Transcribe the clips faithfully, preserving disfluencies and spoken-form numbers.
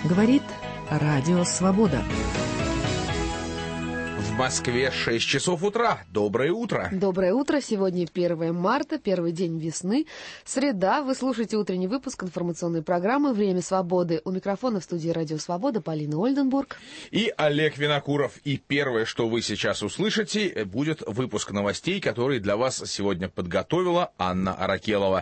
Говорит Радио Свобода. В Москве шесть часов утра. Доброе утро. Доброе утро. Сегодня первое марта, первый день весны. Среда. Вы слушаете утренний выпуск информационной программы «Время свободы». У микрофона в студии Радио Свобода Полина Ольденбург. И Олег Винокуров. И первое, что вы сейчас услышите, будет выпуск новостей, который для вас сегодня подготовила Анна Аракелова.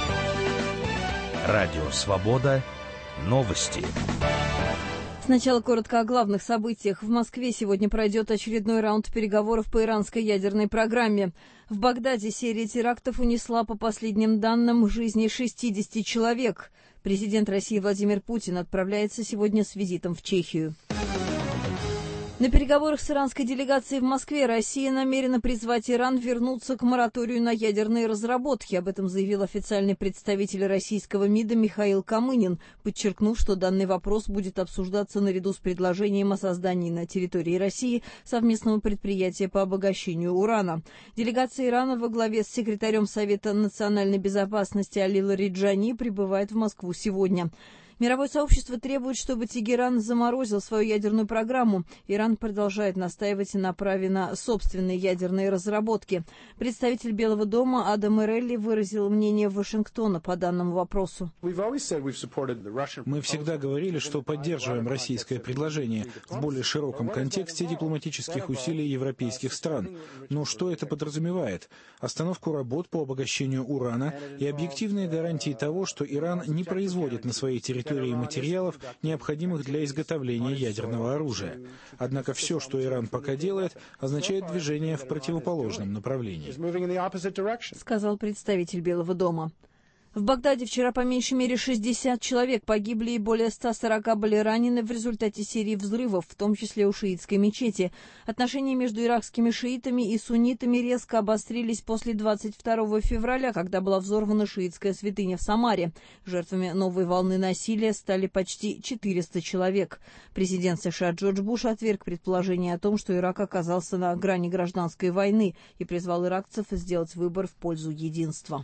Радио Свобода. Новости. Сначала коротко о главных событиях. В Москве сегодня пройдет очередной раунд переговоров по иранской ядерной программе. В Багдаде серия терактов унесла, по последним данным, жизни шестидесяти человек. Президент России Владимир Путин отправляется сегодня с визитом в Чехию. На переговорах с иранской делегацией в Москве Россия намерена призвать Иран вернуться к мораторию на ядерные разработки. Об этом заявил официальный представитель российского МИДа Михаил Камынин, подчеркнув, что данный вопрос будет обсуждаться наряду с предложением о создании на территории России совместного предприятия по обогащению урана. Делегация Ирана во главе с секретарем Совета национальной безопасности Али Лариджани прибывает в Москву сегодня. Мировое сообщество требует, чтобы Тегеран заморозил свою ядерную программу. Иран продолжает настаивать на праве на собственные ядерные разработки. Представитель Белого дома Адам Морелли выразил мнение Вашингтона по данному вопросу. Мы всегда говорили, что поддерживаем российское предложение в более широком контексте дипломатических усилий европейских стран. Но что это подразумевает? Остановку работ по обогащению урана и объективные гарантии того, что Иран не производит на своей территории материалов, необходимых для изготовления ядерного оружия. Однако все, что Иран пока делает, означает движение в противоположном направлении, сказал представитель Белого дома. В Багдаде вчера по меньшей мере шестьдесят человек погибли и более ста сорока были ранены в результате серии взрывов, в том числе у шиитской мечети. Отношения между иракскими шиитами и суннитами резко обострились после двадцать второго февраля, когда была взорвана шиитская святыня в Самаре. Жертвами новой волны насилия стали почти четыреста человек. Президент США Джордж Буш отверг предположение о том, что Ирак оказался на грани гражданской войны, и призвал иракцев сделать выбор в пользу единства.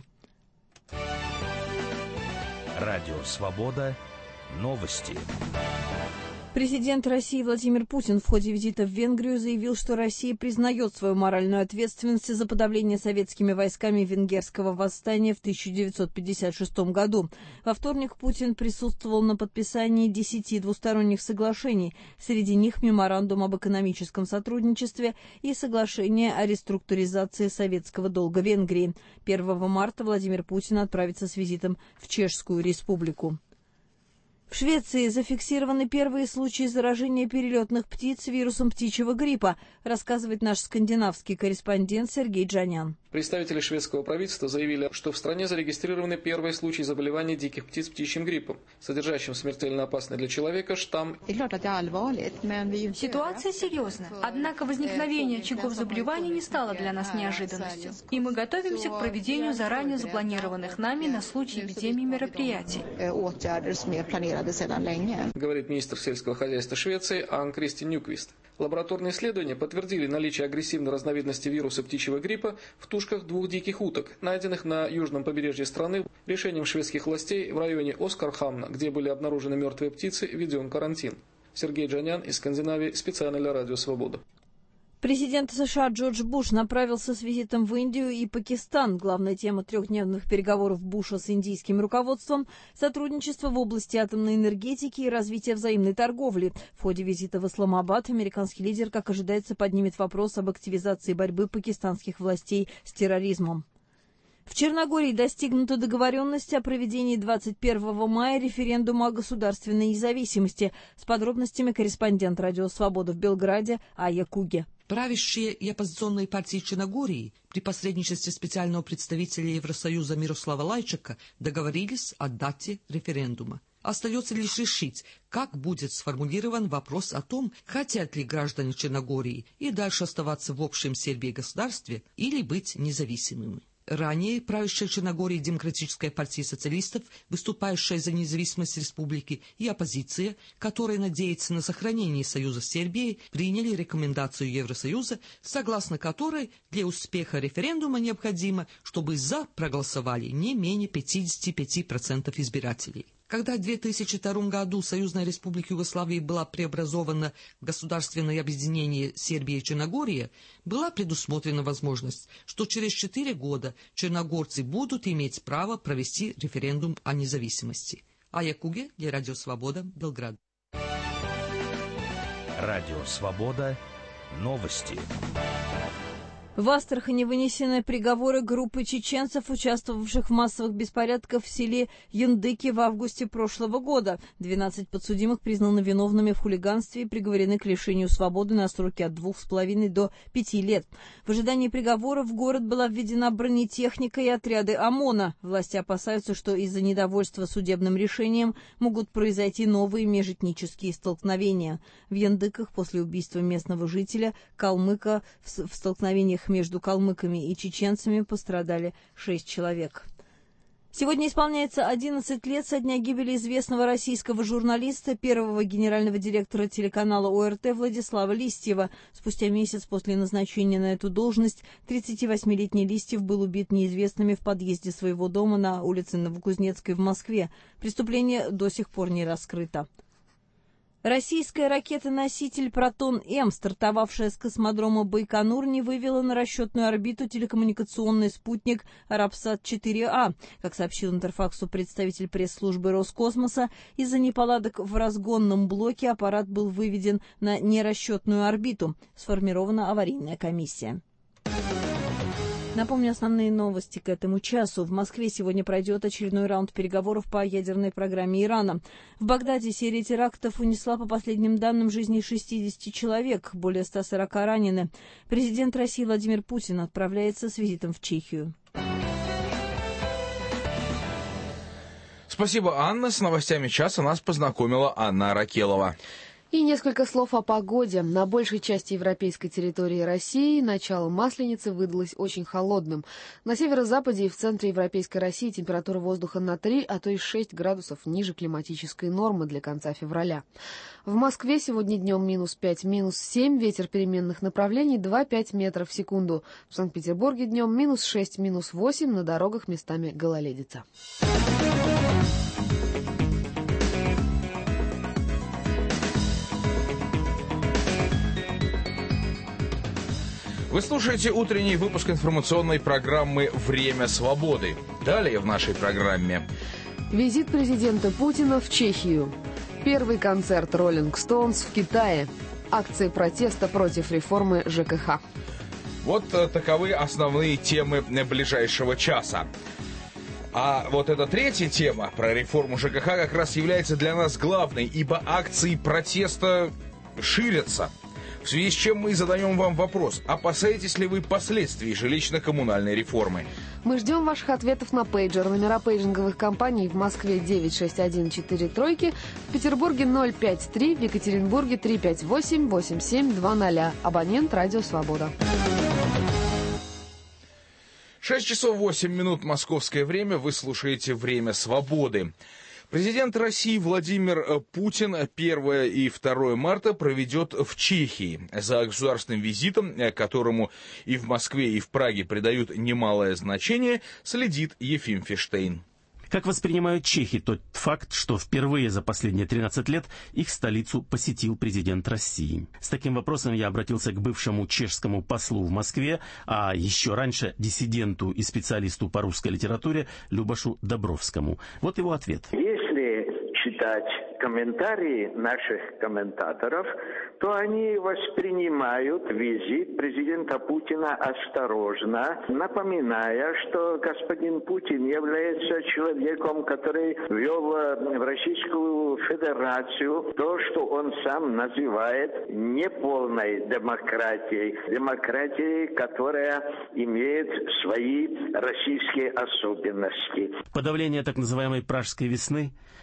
Радио Свобода. Новости. Президент России Владимир Путин в ходе визита в Венгрию заявил, что Россия признает свою моральную ответственность за подавление советскими войсками венгерского восстания в тысяча девятьсот пятьдесят шестом году. Во вторник Путин присутствовал на подписании десяти двусторонних соглашений, среди них меморандум об экономическом сотрудничестве и соглашение о реструктуризации советского долга Венгрии. первого марта Владимир Путин отправится с визитом в Чешскую Республику. В Швеции зафиксированы первые случаи заражения перелетных птиц вирусом птичьего гриппа, рассказывает наш скандинавский корреспондент Сергей Джанян. Представители шведского правительства заявили, что в стране зарегистрированы первые случаи заболевания диких птиц птичьим гриппом, содержащим смертельно опасный для человека штамм. Ситуация серьезная, однако возникновение очагов заболевания не стало для нас неожиданностью, и мы готовимся к проведению заранее запланированных нами на случай эпидемии мероприятий. Говорит министр сельского хозяйства Швеции Анн-Кристи Нюквист. Лабораторные исследования подтвердили наличие агрессивной разновидности вируса птичьего гриппа в тушках двух диких уток, найденных на южном побережье страны. Решением шведских властей в районе Оскархамна, где были обнаружены мертвые птицы, введен карантин. Сергей Джанян из Скандинавии, специально для Радио Свобода. Президент США Джордж Буш направился с визитом в Индию и Пакистан. Главная тема трехдневных переговоров Буша с индийским руководством – сотрудничество в области атомной энергетики и развития взаимной торговли. В ходе визита в Исламабад американский лидер, как ожидается, поднимет вопрос об активизации борьбы пакистанских властей с терроризмом. В Черногории достигнута договоренность о проведении двадцать первого мая референдума о государственной независимости. С подробностями корреспондент Радио Свобода в Белграде Ая Куге. Правящие и оппозиционные партии Черногории при посредничестве специального представителя Евросоюза Мирослава Лайчака договорились о дате референдума. Остается лишь решить, как будет сформулирован вопрос о том, хотят ли граждане Черногории и дальше оставаться в общем Сербии государстве или быть независимыми. Ранее правящая Черногории Демократическая партия социалистов, выступающая за независимость республики, и оппозиция, которая надеется на сохранение союза с Сербией, приняли рекомендацию Евросоюза, согласно которой для успеха референдума необходимо, чтобы «за» проголосовали не менее пятьдесят пять процентов избирателей. Когда в две тысячи втором году Союзная Республика Югославия была преобразована в государственное объединение Сербия и Черногория, была предусмотрена возможность, что через четыре года черногорцы будут иметь право провести референдум о независимости. Ая Куге для Радио Свобода, Белград. Радио Свобода. Новости. В Астрахани вынесены приговоры группы чеченцев, участвовавших в массовых беспорядках в селе Юндыки в августе прошлого года. двенадцать подсудимых признаны виновными в хулиганстве и приговорены к лишению свободы на сроки от двух с половиной до пяти лет. В ожидании приговора в город была введена бронетехника и отряды ОМОНа. Власти опасаются, что из-за недовольства судебным решением могут произойти новые межэтнические столкновения. В Юндыках после убийства местного жителя калмыка в столкновениях между калмыками и чеченцами пострадали шесть человек. Сегодня исполняется одиннадцать лет со дня гибели известного российского журналиста, первого генерального директора телеканала ОРТ Владислава Листьева. Спустя месяц после назначения на эту должность тридцативосьмилетний Листьев был убит неизвестными в подъезде своего дома на улице Новокузнецкой в Москве. Преступление до сих пор не раскрыто. Российская ракета-носитель «Протон-М», стартовавшая с космодрома Байконур, не вывела на расчетную орбиту телекоммуникационный спутник «Арабсат четыре А». Как сообщил Интерфаксу представитель пресс-службы Роскосмоса, из-за неполадок в разгонном блоке аппарат был выведен на нерасчетную орбиту. Сформирована аварийная комиссия. Напомню основные новости к этому часу. В Москве сегодня пройдет очередной раунд переговоров по ядерной программе Ирана. В Багдаде серия терактов унесла, по последним данным, жизни шестидесяти человек, более ста сорока ранены. Президент России Владимир Путин отправляется с визитом в Чехию. Спасибо, Анна. С новостями часа нас познакомила Анна Аракелова. И несколько слов о погоде. На большей части европейской территории России начало Масленицы выдалось очень холодным. На северо-западе и в центре европейской России температура воздуха на три, а то и шесть градусов ниже климатической нормы для конца февраля. В Москве сегодня днем минус пять, минус семь, ветер переменных направлений два-пять метров в секунду. В Санкт-Петербурге днем минус шесть, минус восемь, на дорогах местами гололедица. Вы слушаете утренний выпуск информационной программы «Время свободы». Далее в нашей программе. Визит президента Путина в Чехию. Первый концерт «Роллинг Стоунс» в Китае. Акции протеста против реформы ЖКХ. Вот таковы основные темы ближайшего часа. А вот эта третья тема про реформу ЖКХ как раз является для нас главной, ибо акции протеста ширятся. В связи с чем мы задаем вам вопрос: опасаетесь ли вы последствий жилищно-коммунальной реформы? Мы ждем ваших ответов на пейджер. Номера пейджинговых компаний в Москве девять шесть один четыре тройки, в Петербурге ноль пять три, в Екатеринбурге три пять восемь восемь семь два ноль. Абонент «Радио Свобода». шесть часов восемь минут московское время. Вы слушаете «Время свободы». Президент России Владимир Путин первое и второе марта проведет в Чехии. За государственным визитом, которому и в Москве, и в Праге придают немалое значение, следит Ефим Фиштейн. Как воспринимают чехи тот факт, что впервые за последние тринадцать лет их столицу посетил президент России? С таким вопросом я обратился к бывшему чешскому послу в Москве, а еще раньше диссиденту и специалисту по русской литературе Любашу Добровскому. Вот его ответ. Если читать комментарии наших комментаторов, то они воспринимают визит президента Путина осторожно, напоминая, что господин Путин является человеком, который ввел в Российскую Федерацию то, что он сам называет неполной демократией, демократией, которая имеет свои российские особенности. Подавление так называемой «Пражской весны», как и последствия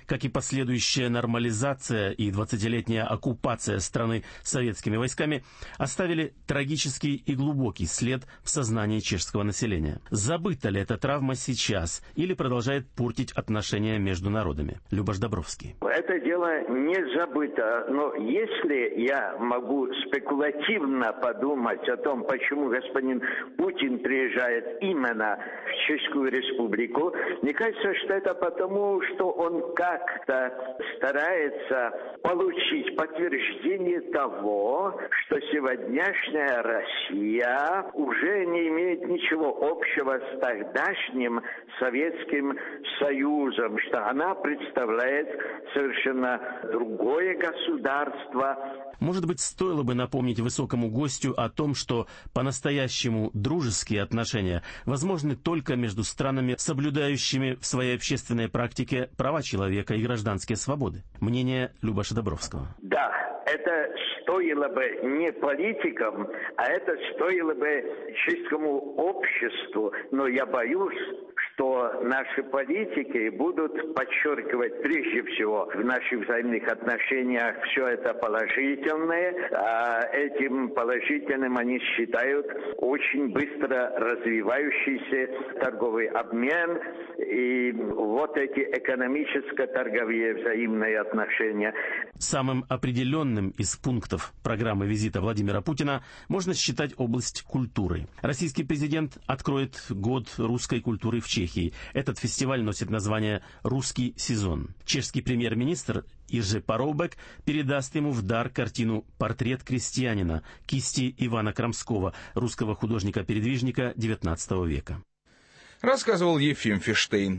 последующая нормализация и двадцатилетняя оккупация страны советскими войсками оставили трагический и глубокий след в сознании чешского населения. Забыта ли эта травма сейчас или продолжает портить отношения между народами? Любаш Добровский. Это дело не забыто, но если я могу спекулятивно подумать о том, почему господин Путин приезжает именно в Чешскую Республику, мне кажется, что это потому, что он как-то старается получить подтверждение того, что сегодняшняя Россия уже не имеет ничего общего с тогдашним Советским Союзом, что она представляет совершенно другое государство. Может быть, стоило бы напомнить высокому гостю о том, что по-настоящему дружеские отношения возможны только между странами, соблюдающими в своей общественной практике права человека и гражданские свободы. Мнение Любаша Добровского. Да, это стоило бы не политикам, а это стоило бы чешскому обществу. Но я боюсь, что наши политики будут подчеркивать прежде всего в наших взаимных отношениях все это положительное, а этим положительным они считают очень быстро развивающийся торговый обмен и вот эти экономическо-торговые взаимные отношения. Самым определенным из пунктов программы визита Владимира Путина можно считать область культуры. Российский президент откроет год русской культуры в Чехии. Этот фестиваль носит название «Русский сезон». Чешский премьер-министр Иржи Парубек передаст ему в дар картину «Портрет крестьянина» кисти Ивана Крамского, русского художника-передвижника девятнадцатого века. Рассказывал Ефим Фиштейн.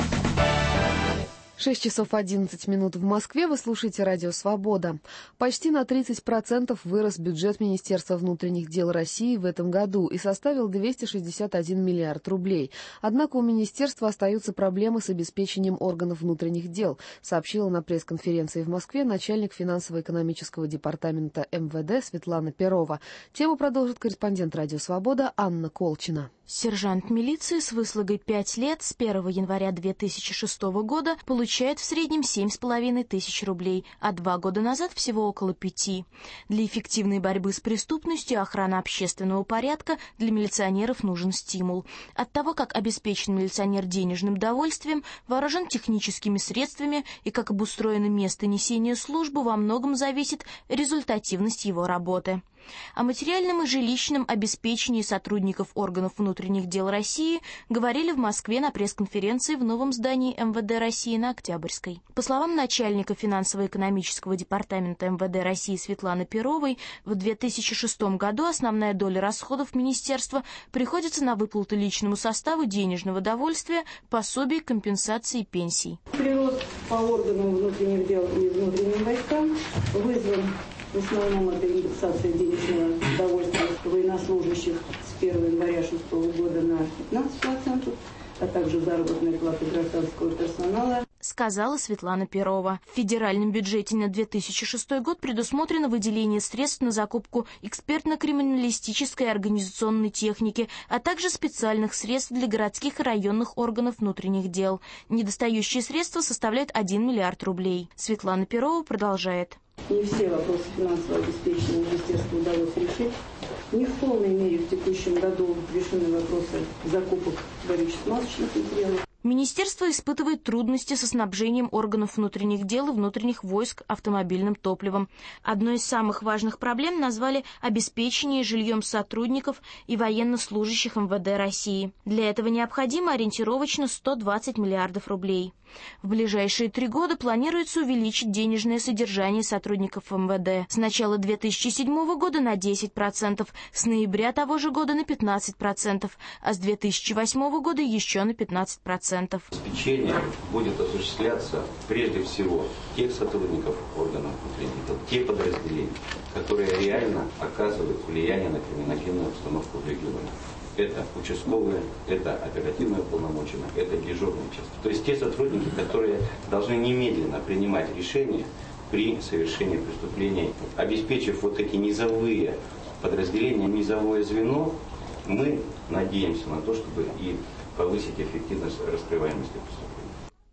шесть часов одиннадцать минут в Москве. Вы слушаете радио «Свобода». Почти на тридцать процентов вырос бюджет Министерства внутренних дел России в этом году и составил двести шестьдесят один миллиард рублей. Однако у министерства остаются проблемы с обеспечением органов внутренних дел, сообщила на пресс-конференции в Москве начальник финансово-экономического департамента эм вэ дэ Светлана Перова. Тему продолжит корреспондент радио «Свобода» Анна Колчина. Сержант милиции с выслугой пять лет с первого января две тысячи шестого года получает в среднем семь с половиной тысяч рублей, а два года назад всего около пяти. Для эффективной борьбы с преступностью и охраны общественного порядка для милиционеров нужен стимул. От того, как обеспечен милиционер денежным довольствием, вооружен техническими средствами и как обустроено место несения службы, во многом зависит результативность его работы. О материальном и жилищном обеспечении сотрудников органов внутренних дел России говорили в Москве на пресс-конференции в новом здании эм вэ дэ России на Октябрьской. По словам начальника финансово-экономического департамента эм вэ дэ России Светланы Перовой, в две тысячи шестом году основная доля расходов министерства приходится на выплаты личному составу денежного довольствия, пособий, компенсации и пенсий. Прирост по органам внутренних дел и внутренним войскам вызван в основном от индексации денежного довольствия военнослужащих с первого января две тысячи шестого года на пятнадцать процентов, а также заработной платы гражданского персонала, сказала Светлана Перова. В федеральном бюджете на две тысячи шестой год предусмотрено выделение средств на закупку экспертно-криминалистической и организационной техники, а также специальных средств для городских и районных органов внутренних дел. Недостающие средства составляют один миллиард рублей. Светлана Перова продолжает. Не все вопросы финансового обеспечения министерству удалось решить. Не в полной мере в текущем году решены вопросы закупок горюче-смазочных материалов. Министерство испытывает трудности со снабжением органов внутренних дел и внутренних войск автомобильным топливом. Одной из самых важных проблем назвали обеспечение жильем сотрудников и военнослужащих эм вэ дэ России. Для этого необходимо ориентировочно сто двадцать миллиардов рублей. В ближайшие три года планируется увеличить денежное содержание сотрудников эм вэ дэ. С начала две тысячи седьмого года на десять процентов, с ноября того же года на пятнадцать процентов, а с две тысячи восьмого года еще на пятнадцать процентов. Обеспечение будет осуществляться прежде всего тех сотрудников органов внутренних дел, те подразделения, которые реально оказывают влияние на криминогенную обстановку в регионе. Это участковые, это оперативные уполномоченные, это дежурные части. То есть те сотрудники, которые должны немедленно принимать решения при совершении преступлений. Обеспечив вот эти низовые подразделения, низовое звено, мы надеемся на то, чтобы и повысить эффективность раскрываемости преступлений.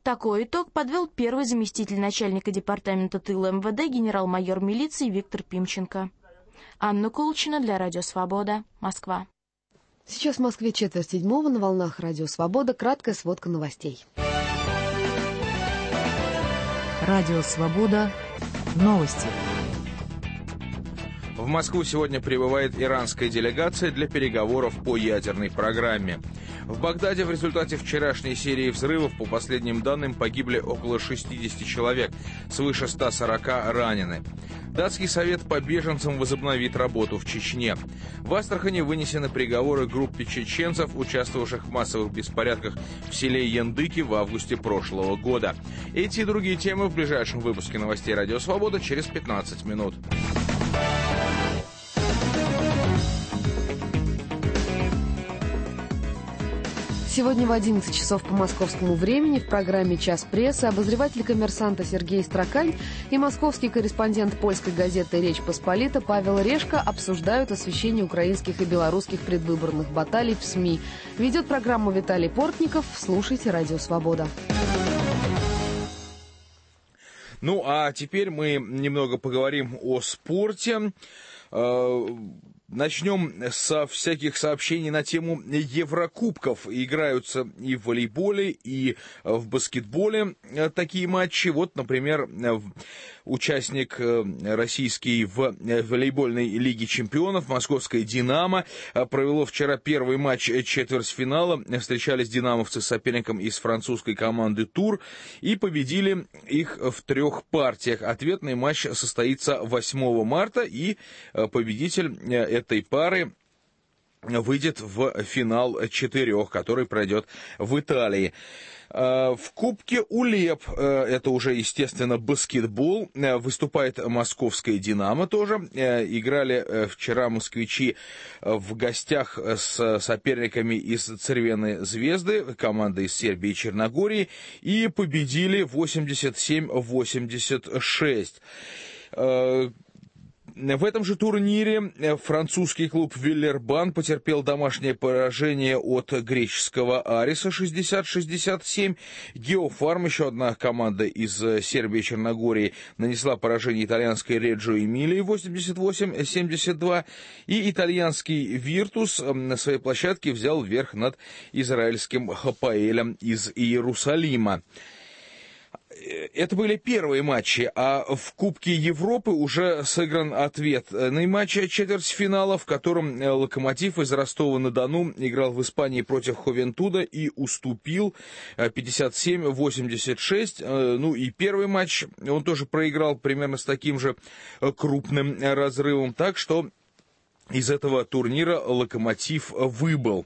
Такой итог подвел первый заместитель начальника департамента тыла эм вэ дэ генерал-майор милиции Виктор Пимченко. Анна Колчина для Радио Свобода, Москва. Сейчас в Москве четверть седьмого, на волнах Радио Свобода, краткая сводка новостей. Радио Свобода. Новости. В Москву сегодня прибывает иранская делегация для переговоров по ядерной программе. В Багдаде в результате вчерашней серии взрывов, по последним данным, погибли около шестидесяти человек, свыше ста сорока ранены. Датский совет по беженцам возобновит работу в Чечне. В Астрахани вынесены приговоры группе чеченцев, участвовавших в массовых беспорядках в селе Яндыки в августе прошлого года. Эти и другие темы в ближайшем выпуске новостей «Радио Свобода» через пятнадцать минут. Сегодня в одиннадцать часов по московскому времени в программе «Час прессы» обозреватель «Коммерсанта» Сергей Строкань и московский корреспондент польской газеты «Речь Посполита» Павел Решка обсуждают освещение украинских и белорусских предвыборных баталий в СМИ. Ведет программу Виталий Портников. Слушайте «Радио Свобода». Ну, а теперь мы немного поговорим о спорте. Начнем со всяких сообщений на тему Еврокубков. Играются и в волейболе, и в баскетболе такие матчи. Вот, например, участник российский в волейбольной лиге чемпионов, московская «Динамо», провело вчера первый матч четвертьфинала. Встречались динамовцы с соперником из французской команды «Тур» и победили их в трех партиях. Ответный матч состоится восьмого марта, и победитель этой пары выйдет в финал четырех, который пройдет в Италии. В Кубке УЛЕП, это уже, естественно, баскетбол, выступает московская «Динамо» тоже. Играли вчера москвичи в гостях с соперниками из «Цервеной звезды», команда из Сербии и Черногории, и победили восемьдесят семь восемьдесят шесть. В этом же турнире французский клуб «Виллербан» потерпел домашнее поражение от греческого «Ариса» шестьдесят шестьдесят семь. «Геофарм», еще одна команда из Сербии и Черногории, нанесла поражение итальянской «Реджо Эмилии» восемьдесят восемь семьдесят два. И итальянский «Виртус» на своей площадке взял верх над израильским «Хапаэлем» из Иерусалима. Это были первые матчи, а в Кубке Европы уже сыгран ответный матч четвертьфинала, в котором «Локомотив» из Ростова-на-Дону играл в Испании против «Ховентуда» и уступил пятьдесят семь восемьдесят шесть. Ну и первый матч он тоже проиграл примерно с таким же крупным разрывом, так что из этого турнира «Локомотив» выбыл.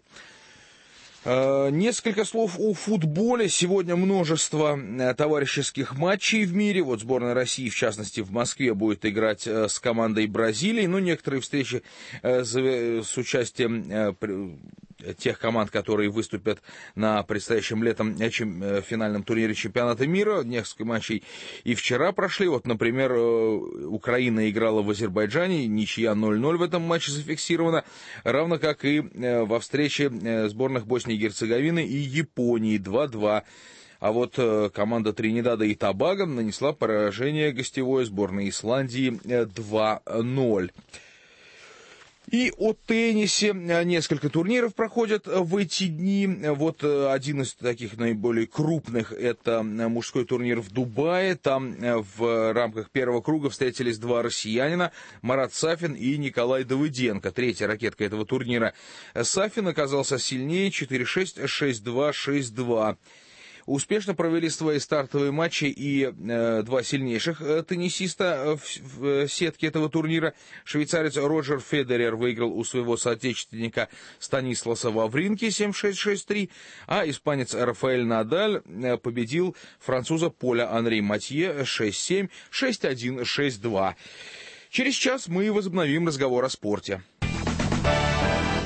Несколько слов о футболе. Сегодня множество товарищеских матчей в мире. Вот сборная России, в частности, в Москве будет играть с командой Бразилии. Ну, некоторые встречи с участием тех команд, которые выступят на предстоящем летом финальном турнире чемпионата мира. Несколько матчей и вчера прошли. Вот, например, Украина играла в Азербайджане, ничья ноль ноль в этом матче зафиксирована, равно как и во встрече сборных Боснии и Герцеговины и Японии два-два. А вот команда Тринидада и Тобаго нанесла поражение гостевой сборной Исландии два ноль. И о теннисе. Несколько турниров проходят в эти дни. Вот один из таких наиболее крупных — это мужской турнир в Дубае. Там в рамках первого круга встретились два россиянина — Марат Сафин и Николай Давыденко. Третья ракетка этого турнира. Сафин оказался сильнее — четыре шесть, шесть два, шесть два. Успешно провели свои стартовые матчи и э, два сильнейших э, теннисиста в, в сетке этого турнира. Швейцарец Роджер Федерер выиграл у своего соотечественника Станисласа Вавринки семь шесть, шесть три, а испанец Рафаэль Надаль э, победил француза Поля Анри Матье шесть семь, шесть один, шесть два. Через час мы возобновим разговор о спорте.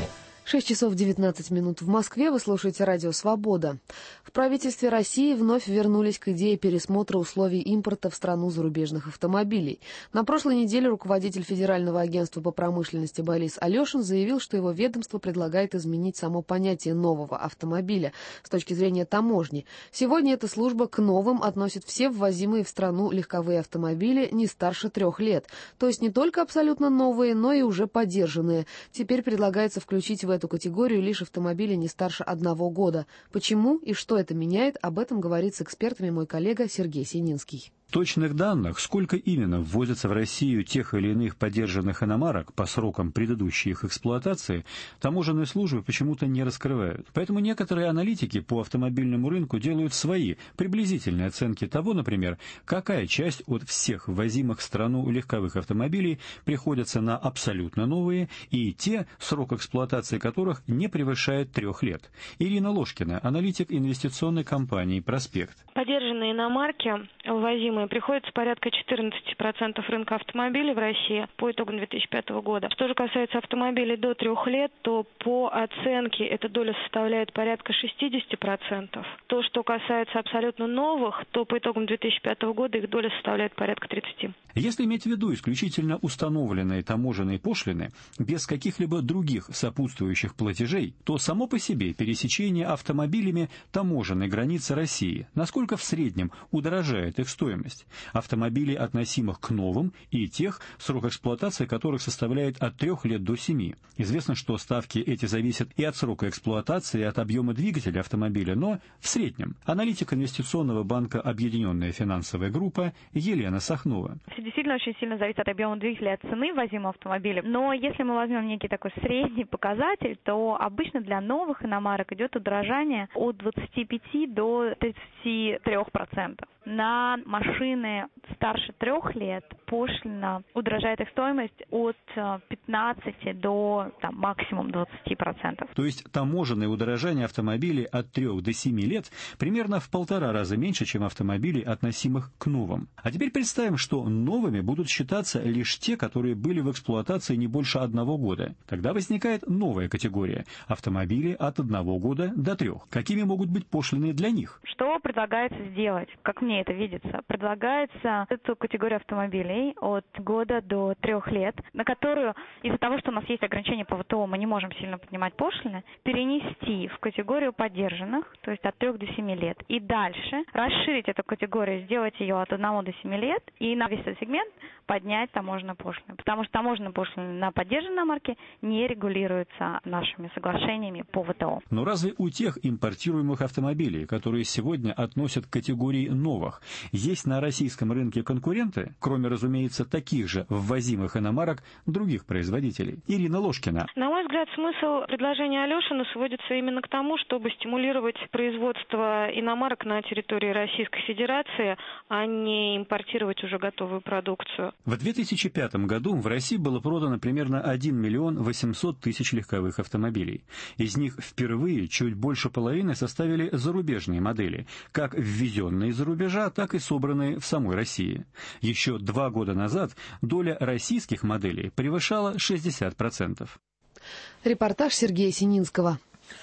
шесть часов девятнадцать минут в Москве. Вы слушаете радио «Свобода». В правительстве России вновь вернулись к идее пересмотра условий импорта в страну зарубежных автомобилей. На прошлой неделе руководитель Федерального агентства по промышленности Борис Алешин заявил, что его ведомство предлагает изменить само понятие нового автомобиля с точки зрения таможни. Сегодня эта служба к новым относит все ввозимые в страну легковые автомобили не старше трех лет. То есть не только абсолютно новые, но и уже подержанные. Теперь предлагается включить в эту категорию лишь автомобили не старше одного года. Почему и что это меняет, об этом говорит с экспертами мой коллега Сергей Сининский. Точных данных, сколько именно ввозится в Россию тех или иных подержанных иномарок по срокам предыдущей их эксплуатации, таможенные службы почему-то не раскрывают. Поэтому некоторые аналитики по автомобильному рынку делают свои приблизительные оценки того, например, какая часть от всех ввозимых в страну легковых автомобилей приходится на абсолютно новые и те, срок эксплуатации которых не превышает трех лет. Ирина Ложкина, аналитик инвестиционной компании «Проспект». Подержанные иномарки, ввозимые, приходится порядка четырнадцать процентов рынка автомобилей в России по итогам две тысячи пятого года. Что же касается автомобилей до трех лет, то по оценке эта доля составляет порядка шестьдесят процентов. То, что касается абсолютно новых, то по итогам две тысячи пятого года их доля составляет порядка тридцать процентов. Если иметь в виду исключительно установленные таможенные пошлины, без каких-либо других сопутствующих платежей, то само по себе пересечение автомобилями таможенной границы России, насколько в среднем удорожает их стоимость. Автомобилей, относимых к новым, и тех, срок эксплуатации которых составляет от трех лет до семи. Известно, что ставки эти зависят и от срока эксплуатации, и от объема двигателя автомобиля, но в среднем. Аналитик инвестиционного банка «Объединенная финансовая группа» Елена Сахнова. Все действительно очень сильно зависит от объема двигателя, от цены ввозимого автомобиля. Но если мы возьмем некий такой средний показатель, то обычно для новых иномарок идет удорожание от двадцати пяти до тридцати трёх процентов. На машины старше трех лет пошлина удорожает их стоимость от пятнадцати до там, максимум двадцати процентов. То есть таможенное удорожание автомобилей от трех до семи лет примерно в полтора раза меньше, чем автомобилей, относимых к новым. А теперь представим, что новыми будут считаться лишь те, которые были в эксплуатации не больше одного года. Тогда возникает новая категория – автомобили от одного года до трех. Какими могут быть пошлины для них? Что предлагается сделать? Как мне это видится? Предлагается эту категорию автомобилей от года до трех лет, на которую из-за того, что у нас есть ограничения по ВТО, мы не можем сильно поднимать пошлины, перенести в категорию поддержанных, то есть от трех до семи лет, и дальше расширить эту категорию, сделать ее от одного до семи лет, и на весь этот сегмент поднять таможенную пошлину. Потому что таможенная пошлина на поддержанные марки не регулируется нашими соглашениями по ВТО. Но разве у тех импортируемых автомобилей, которые сегодня относят к категории новых, есть на российском рынке конкуренты, кроме, разумеется, таких же ввозимых иномарок других производителей? Ирина Ложкина. На мой взгляд, смысл предложения Алешина сводится именно к тому, чтобы стимулировать производство иномарок на территории Российской Федерации, а не импортировать уже готовую продукцию. В две тысячи пятом году в России было продано примерно один миллион восемьсот тысяч легковых автомобилей. Из них впервые чуть больше половины составили зарубежные модели, как ввезенные из-за рубежа, так и собранные в самой России. Еще два года назад доля российских моделей превышала шестьдесят процентов. Репортаж Сергея Сининского.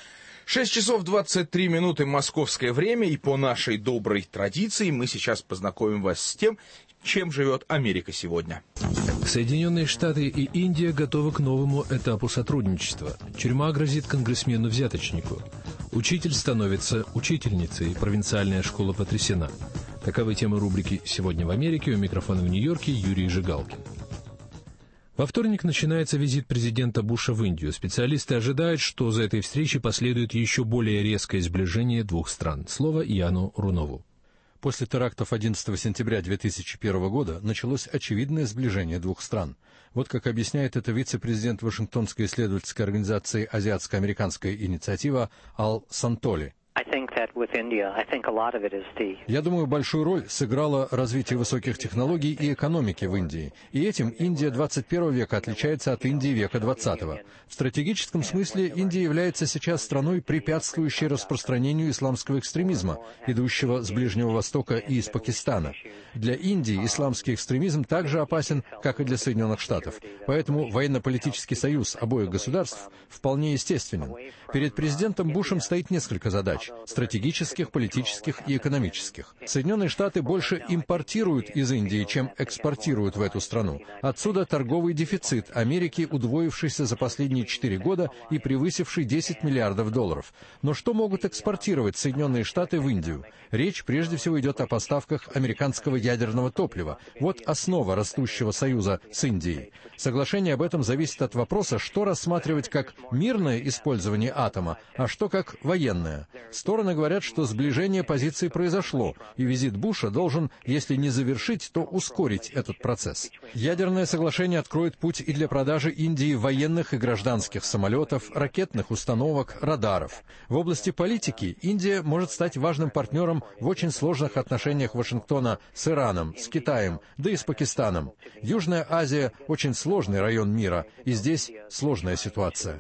шесть часов двадцать три минуты московское время, и по нашей доброй традиции мы сейчас познакомим вас с тем, чем живет Америка сегодня. Соединенные Штаты и Индия готовы к новому этапу сотрудничества. Тюрьма грозит конгрессмену-взяточнику. Учитель становится учительницей, провинциальная школа потрясена. Таковы темы рубрики «Сегодня в Америке». У микрофона в Нью-Йорке Юрий Жигалкин. Во вторник начинается визит президента Буша в Индию. Специалисты ожидают, что за этой встречей последует еще более резкое сближение двух стран. Слово Яну Рунову. После терактов одиннадцатого сентября две тысячи первого года началось очевидное сближение двух стран. Вот как объясняет это вице-президент Вашингтонской исследовательской организации «Азиатско-американская инициатива» Ал Сантоли. Я думаю, большую роль сыграло развитие высоких технологий и экономики в Индии. И этим Индия двадцать первого века отличается от Индии века двадцатого. В стратегическом смысле Индия является сейчас страной, препятствующей распространению исламского экстремизма, идущего с Ближнего Востока и из Пакистана. Для Индии исламский экстремизм также опасен, как и для Соединенных Штатов. Поэтому военно-политический союз обоих государств вполне естественен. Перед президентом Бушем стоит несколько задач – стратегических, политических и экономических. Соединенные Штаты больше импортируют из Индии, чем экспортируют в эту страну. Отсюда торговый дефицит Америки, удвоившийся за последние четыре года и превысивший десять миллиардов долларов. Но что могут экспортировать Соединенные Штаты в Индию? Речь прежде всего идет о поставках американского ядерного топлива. Вот основа растущего союза с Индией. Соглашение об этом зависит от вопроса, что рассматривать как мирное использование атома, а что как военное. Стороны говорят, что сближение позиций произошло, и визит Буша должен, если не завершить, то ускорить этот процесс. Ядерное соглашение откроет путь и для продажи Индии военных и гражданских самолетов, ракетных установок, радаров. В области политики Индия может стать важным партнером в очень сложных отношениях Вашингтона с Ираном, с Китаем, да и с Пакистаном. Южная Азия – очень сложный район мира, и здесь сложная ситуация.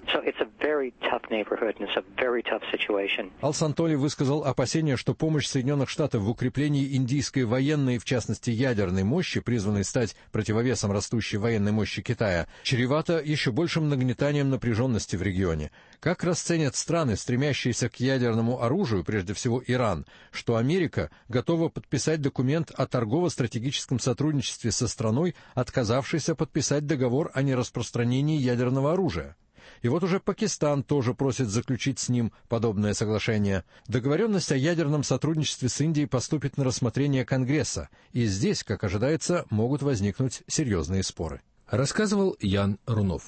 Ал-Сантоли высказал опасения, что помощь Соединенных Штатов в укреплении индийской военной, в частности ядерной мощи, призванной стать противовесом растущей военной мощи Китая, чревата еще большим нагнетанием напряженности в регионе. Как расценят страны, стремящиеся к ядерному оружию, прежде всего Иран, что Америка готова подписать документ о торгово-стратегическом сотрудничестве со страной, отказавшейся подписать договор о нераспространении ядерного оружия? И вот уже Пакистан тоже просит заключить с ним подобное соглашение. Договоренность о ядерном сотрудничестве с Индией поступит на рассмотрение Конгресса, и здесь, как ожидается, могут возникнуть серьезные споры. Рассказывал Ян Рунов.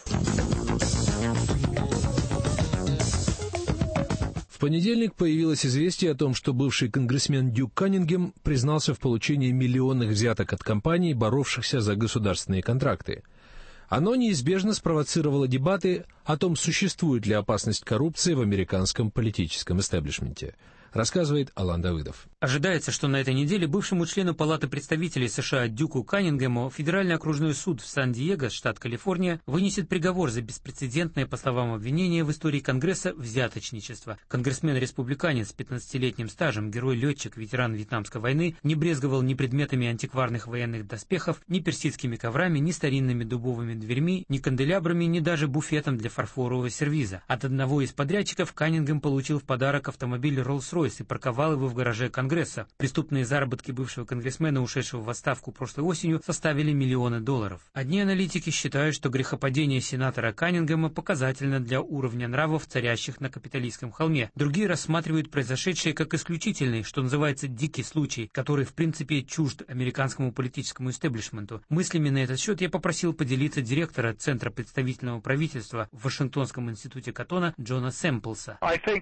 В понедельник появилось известие о том, что бывший конгрессмен Дюк Каннингем признался в получении миллионных взяток от компаний, боровшихся за государственные контракты. Оно неизбежно спровоцировало дебаты о том, существует ли опасность коррупции в американском политическом истеблишменте. Рассказывает Алан Давыдов. Ожидается, что на этой неделе бывшему члену Палаты представителей США Дюку Каннингему Федеральный окружной суд в Сан-Диего, штат Калифорния, вынесет приговор за беспрецедентное, по словам обвинения, в истории Конгресса взяточничество. Конгрессмен-республиканец с пятнадцатилетним стажем, герой-летчик, ветеран Вьетнамской войны, не брезговал ни предметами антикварных военных доспехов, ни персидскими коврами, ни старинными дубовыми дверьми, ни канделябрами, ни даже буфетом для фарфорового сервиза. От одного из подрядчиков Каннингем получил в подарок автомобиль Rolls-Royce и парковал его в гараже Конгресса. Преступные заработки бывшего конгрессмена, ушедшего в отставку прошлой осенью, составили миллионы долларов. Одни аналитики считают, что грехопадение сенатора Каннингема показательно для уровня нравов, царящих на капиталистском холме. Другие рассматривают произошедшее как исключительный, что называется, дикий случай, который в принципе чужд американскому политическому истеблишменту. Мыслями на этот счет я попросил поделиться директора Центра представительного правительства в Вашингтонском институте Каттона Джона Сэмплса.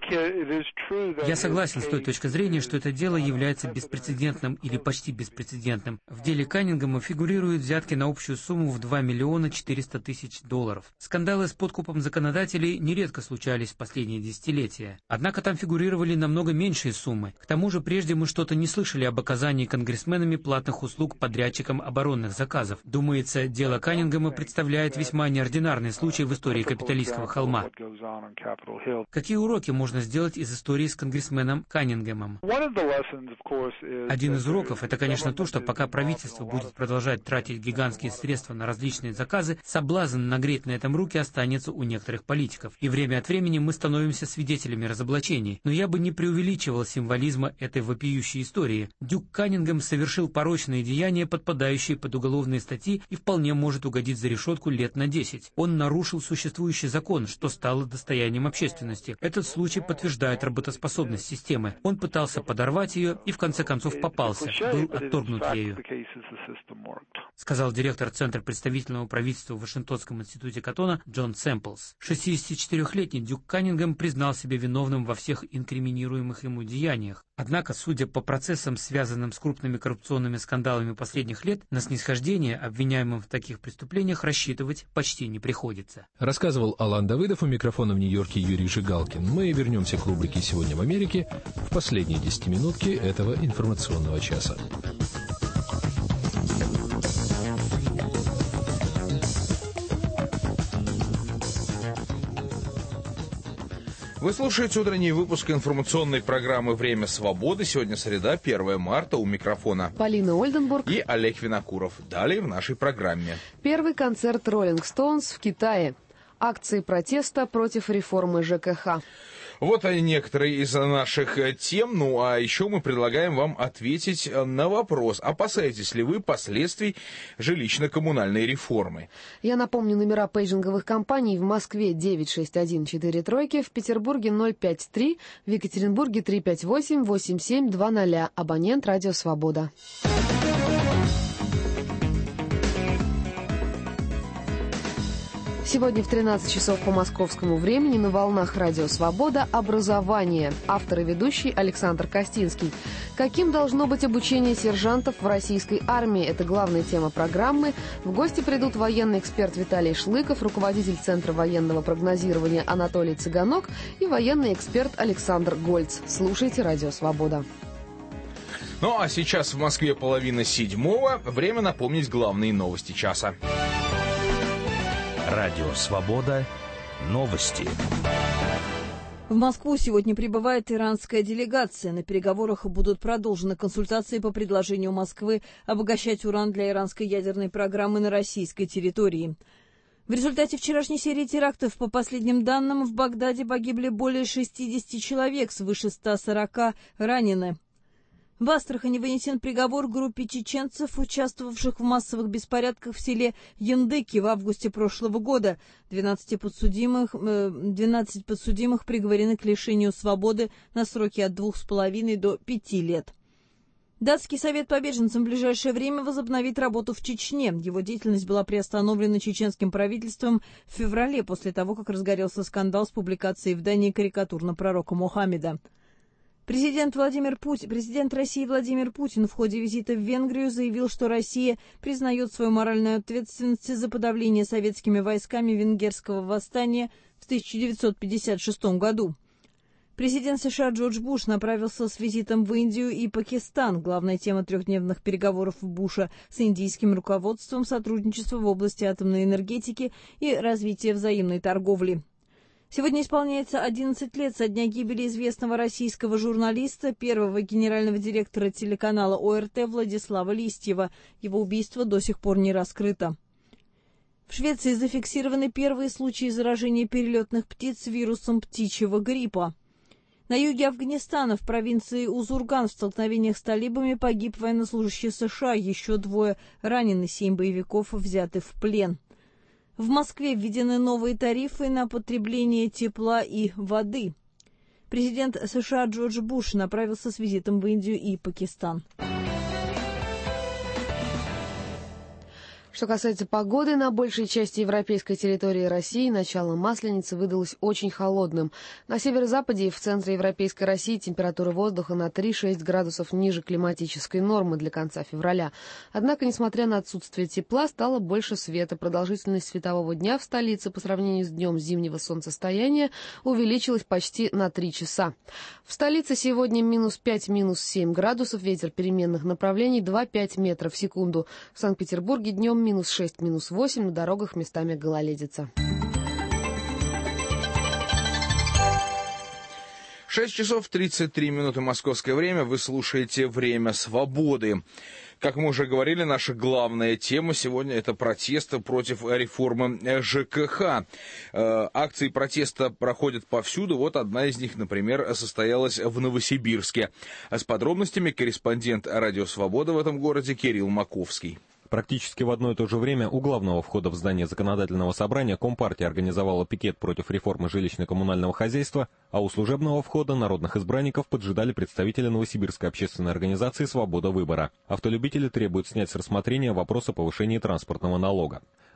Я согласен с той точки зрения, что это дело является беспрецедентным или почти беспрецедентным. В деле Каннингема фигурируют взятки на общую сумму в два миллиона четыреста тысяч долларов. Скандалы с подкупом законодателей нередко случались в последние десятилетия. Однако там фигурировали намного меньшие суммы. К тому же прежде мы что-то не слышали об оказании конгрессменами платных услуг подрядчикам оборонных заказов. Думается, дело Каннингема представляет весьма неординарный случай в истории капиталистского холма. Какие уроки можно сделать из истории с конгрессменом Каннингемом? Один из уроков – это, конечно, то, что пока правительство будет продолжать тратить гигантские средства на различные заказы, соблазн нагреть на этом руки останется у некоторых политиков. И время от времени мы становимся свидетелями разоблачений. Но я бы не преувеличивал символизма этой вопиющей истории. Дюк Каннингем совершил порочные деяния, подпадающие под уголовные статьи, и вполне может угодить за решетку лет на десять. Он нарушил существующий закон, что стало достоянием общественности. Этот случай подтверждает работоспособность системы. Он пытался подорвать ее и в конце концов попался, был отторгнут ею, сказал директор Центра представительного правительства в Вашингтонском институте Каттона Джон Сэмплс. шестидесятичетырёхлетний Дюк Каннингем признал себя виновным во всех инкриминируемых ему деяниях. Однако, судя по процессам, связанным с крупными коррупционными скандалами последних лет, на снисхождение обвиняемым в таких преступлениях рассчитывать почти не приходится. Рассказывал Алан Давыдов, у микрофона в Нью-Йорке Юрий Жигалкин. Мы вернемся к рубрике «Сегодня в Америке» в последние десятиминутки этого информационного часа. Вы слушаете утренний выпуск информационной программы «Время свободы». Сегодня среда, первое марта. У микрофона Полина Ольденбург и Олег Винокуров. Далее в нашей программе. Первый концерт Роллинг Стоунс в Китае. Акции протеста против реформы ЖКХ. Вот они некоторые из наших тем. Ну, а еще мы предлагаем вам ответить на вопрос, опасаетесь ли вы последствий жилищно-коммунальной реформы? Я напомню, номера пейджинговых компаний в Москве девять шесть один четыре тройки, в Петербурге ноль пять три, в Екатеринбурге три пять восемь восемь семь два ноль. Абонент «Радио Свобода». Сегодня в тринадцать часов по московскому времени на волнах «Радио Свобода» образование. Автор и ведущий Александр Костинский. Каким должно быть обучение сержантов в российской армии? Это главная тема программы. В гости придут военный эксперт Виталий Шлыков, руководитель Центра военного прогнозирования Анатолий Цыганок и военный эксперт Александр Гольц. Слушайте «Радио Свобода». Ну а сейчас в Москве половина седьмого. Время напомнить главные новости часа. Радио «Свобода». Новости. В Москву сегодня прибывает иранская делегация. На переговорах будут продолжены консультации по предложению Москвы обогащать уран для иранской ядерной программы на российской территории. В результате вчерашней серии терактов, по последним данным, в Багдаде погибли более шестидесяти человек, свыше ста сорока ранены. В Астрахани вынесен приговор группе чеченцев, участвовавших в массовых беспорядках в селе Яндыки в августе прошлого года. двенадцать подсудимых, двенадцать подсудимых приговорены к лишению свободы на сроки от двух с половиной до пяти лет. Датский совет по беженцам в ближайшее время возобновит работу в Чечне. Его деятельность была приостановлена чеченским правительством в феврале, после того, как разгорелся скандал с публикацией в Дании карикатур на пророка Мухаммеда. Президент, Владимир Путин, президент России Владимир Путин в ходе визита в Венгрию заявил, что Россия признает свою моральную ответственность за подавление советскими войсками венгерского восстания в тысяча девятьсот пятьдесят шестом году. Президент США Джордж Буш направился с визитом в Индию и Пакистан. Главная тема трехдневных переговоров Буша с индийским руководством — сотрудничество в области атомной энергетики и развитие взаимной торговли. Сегодня исполняется одиннадцать лет со дня гибели известного российского журналиста, первого генерального директора телеканала О Р Т Владислава Листьева. Его убийство до сих пор не раскрыто. В Швеции зафиксированы первые случаи заражения перелетных птиц вирусом птичьего гриппа. На юге Афганистана, в провинции Узурган, в столкновениях с талибами погиб военнослужащий США. Еще двое ранены, семь боевиков взяты в плен. В Москве введены новые тарифы на потребление тепла и воды. Президент США Джордж Буш направился с визитом в Индию и Пакистан. Что касается погоды, на большей части европейской территории России начало Масленицы выдалось очень холодным. На северо-западе и в центре европейской России температура воздуха на три-шесть градусов ниже климатической нормы для конца февраля. Однако, несмотря на отсутствие тепла, стало больше света. Продолжительность светового дня в столице по сравнению с днем зимнего солнцестояния увеличилась почти на три часа. В столице сегодня минус пять, минус семь градусов, ветер переменных направлений два-пять метров в секунду. В Санкт-Петербурге днем минус шесть, минус восемь, на дорогах местами гололедица. шесть часов тридцать три минуты московское время. Вы слушаете «Время свободы». Как мы уже говорили, наша главная тема сегодня — это протесты против реформы Ж К Х. Акции протеста проходят повсюду. Вот одна из них, например, состоялась в Новосибирске. С подробностями корреспондент «Радио Свобода» в этом городе Кирилл Маковский. Практически в одно и то же время у главного входа в здание законодательного собрания Компартия организовала пикет против реформы жилищно-коммунального хозяйства, а у служебного входа народных избранников поджидали представители Новосибирской общественной организации «Свобода выбора». Автолюбители требуют снять с рассмотрения вопрос о повышении транспортного налога.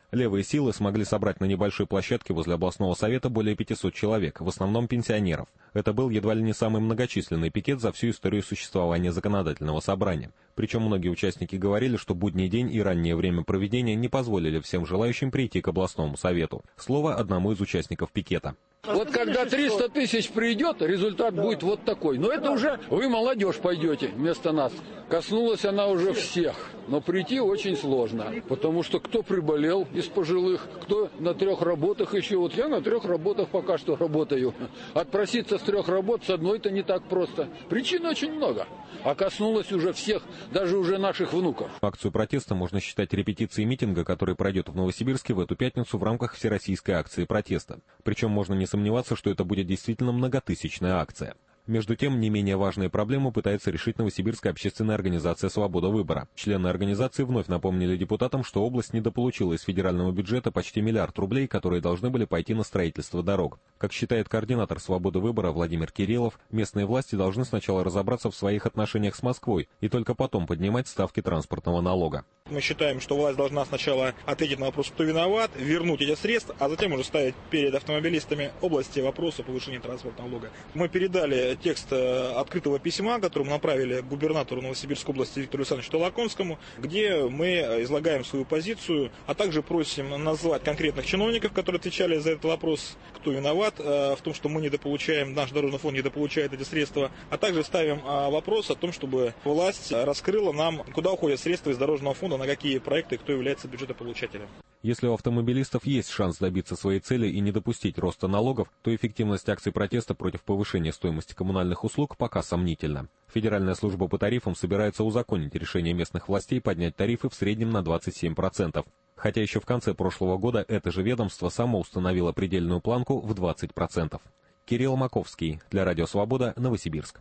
Левые силы смогли собрать на небольшой площадке возле областного совета более пятисот человек, в основном пенсионеров. Это был едва ли не самый многочисленный пикет за всю историю существования законодательного собрания. Причем многие участники говорили, что будний день и раннее время проведения не позволили всем желающим прийти к областному совету. Слово одному из участников пикета. Вот когда триста тысяч придет, результат будет вот такой. Но это уже вы, молодежь, пойдете вместо нас. Коснулась она уже всех. Но прийти очень сложно. Потому что кто приболел из пожилых, кто на трех работах еще. Вот я на трех работах пока что работаю. Отпроситься с трех работ с одной-то не так просто. Причин очень много. А коснулась уже всех, даже уже наших внуков. Акцию протеста можно считать репетицией митинга, который пройдет в Новосибирске в эту пятницу в рамках всероссийской акции протеста. Причем можно не сомневаться, что это будет действительно многотысячная акция. Между тем, не менее важные проблемы пытается решить Новосибирская общественная организация «Свобода выбора». Члены организации вновь напомнили депутатам, что область недополучила из федерального бюджета почти миллиард рублей, которые должны были пойти на строительство дорог. Как считает координатор «Свободы выбора» Владимир Кириллов, местные власти должны сначала разобраться в своих отношениях с Москвой и только потом поднимать ставки транспортного налога. Мы считаем, что власть должна сначала ответить на вопрос, кто виноват, вернуть эти средства, а затем уже ставить перед автомобилистами области вопрос о повышении транспортного налога. Мы передали текст открытого письма, который мы направили губернатору Новосибирской области Виктору Александровичу Толоконскому, где мы излагаем свою позицию, а также просим назвать конкретных чиновников, которые отвечали за этот вопрос, кто виноват в том, что мы недополучаем, наш дорожный фонд недополучает эти средства, а также ставим вопрос о том, чтобы власть раскрыла нам, куда уходят средства из дорожного фонда, на какие проекты и кто является бюджетополучателем. Если у автомобилистов есть шанс добиться своей цели и не допустить роста налогов, то эффективность акций протеста против повышения стоимости коммунальных услуг пока сомнительна. Федеральная служба по тарифам собирается узаконить решение местных властей поднять тарифы в среднем на двадцать семь процентов. Хотя еще в конце прошлого года это же ведомство само установило предельную планку в двадцать процентов. Кирилл Маковский, для Радио Свобода, Новосибирск.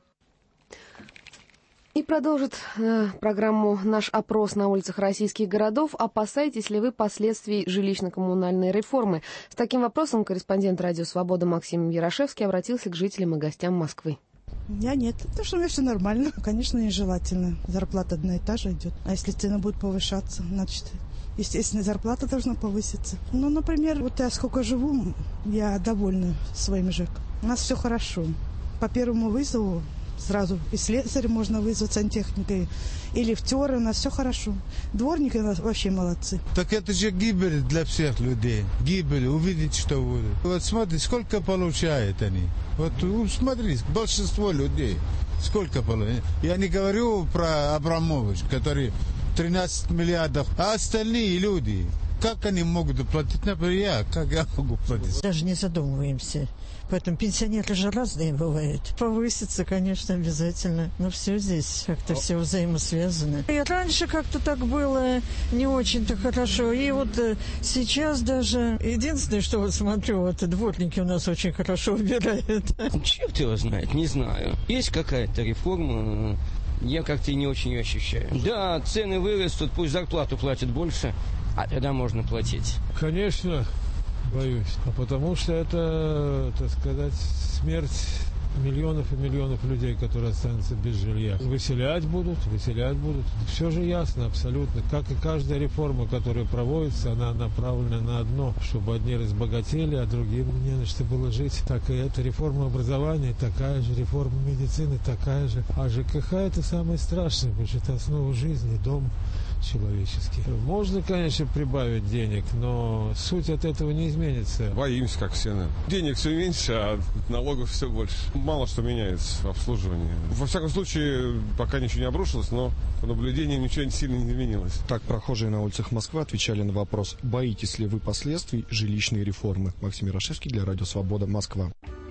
И продолжит э, программу наш опрос на улицах российских городов. Опасаетесь ли вы последствий жилищно-коммунальной реформы? С таким вопросом корреспондент Радио Свобода Максим Ярошевский обратился к жителям и гостям Москвы. Я нет. Потому что у меня все нормально. Конечно, нежелательно. Зарплата одна и та же идет. А если цены будут повышаться, значит, естественно, зарплата должна повыситься. Ну, например, вот я сколько живу, я довольна своим ЖЭК. У нас все хорошо. По первому вызову сразу и слесаря можно вызвать, сантехникой, и лифтеры, у нас все хорошо. Дворники у нас вообще молодцы. Так это же гибель для всех людей. Гибель, увидеть, что будет. Вот смотри, сколько получают они. Вот смотри, большинство людей, сколько получают. Я не говорю про Абрамович, который тринадцать миллиардов, а остальные люди, как они могут платить? Например, я, как я могу платить? Даже не задумываемся. Поэтому пенсионеры же разные бывают. Повысится, конечно, обязательно. Но все здесь как-то все взаимосвязано. И раньше как-то так было не очень-то хорошо. И вот сейчас даже... Единственное, что вот смотрю, вот дворники у нас очень хорошо убирают. Черт его знает, не знаю. Есть какая-то реформа, я как-то и не очень ее ощущаю. Да, цены вырастут, пусть зарплату платят больше, а тогда можно платить. Конечно. Боюсь. А потому что это, так сказать, смерть миллионов и миллионов людей, которые останутся без жилья. Выселять будут, выселять будут. Все же ясно абсолютно. Как и каждая реформа, которая проводится, она направлена на одно, чтобы одни разбогатели, а другим не на что было жить. Так и эта реформа образования, такая же реформа медицины, такая же. А ЖКХ это самое страшное, потому что это основа жизни, дом человеческий. Можно, конечно, прибавить денег, но суть от этого не изменится. Боимся, как все. Да. Денег все меньше, а налогов все больше. Мало что меняется в обслуживании. Во всяком случае, пока ничего не обрушилось, но по наблюдениям ничего сильно не изменилось. Так прохожие на улицах Москвы отвечали на вопрос, боитесь ли вы последствий жилищной реформы. Максим Ярошевский для Радио Свобода, Москва.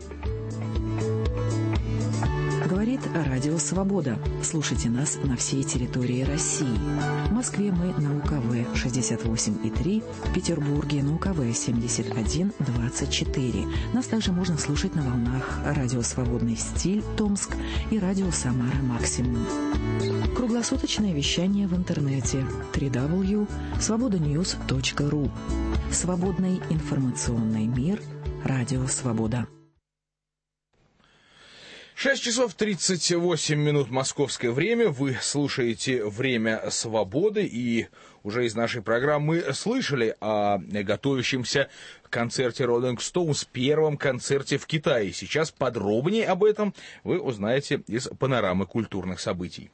Говорит Радио Свобода. Слушайте нас на всей территории России. В Москве мы на УКВ шестьдесят восемь и три, в Петербурге на УКВ семьдесят один двадцать четыре. Нас также можно слушать на волнах Радио Свободный стиль Томск и Радио Самара Максимум. Круглосуточное вещание в интернете дабл ю дабл ю дабл ю точка свобода ньюс точка ру. Свободный информационный мир. Радио Свобода. шесть часов тридцать восемь минут московское время. Вы слушаете «Время свободы», и уже из нашей программы слышали о готовящемся концерте Rolling Stones, первом концерте в Китае. Сейчас подробнее об этом вы узнаете из панорамы культурных событий.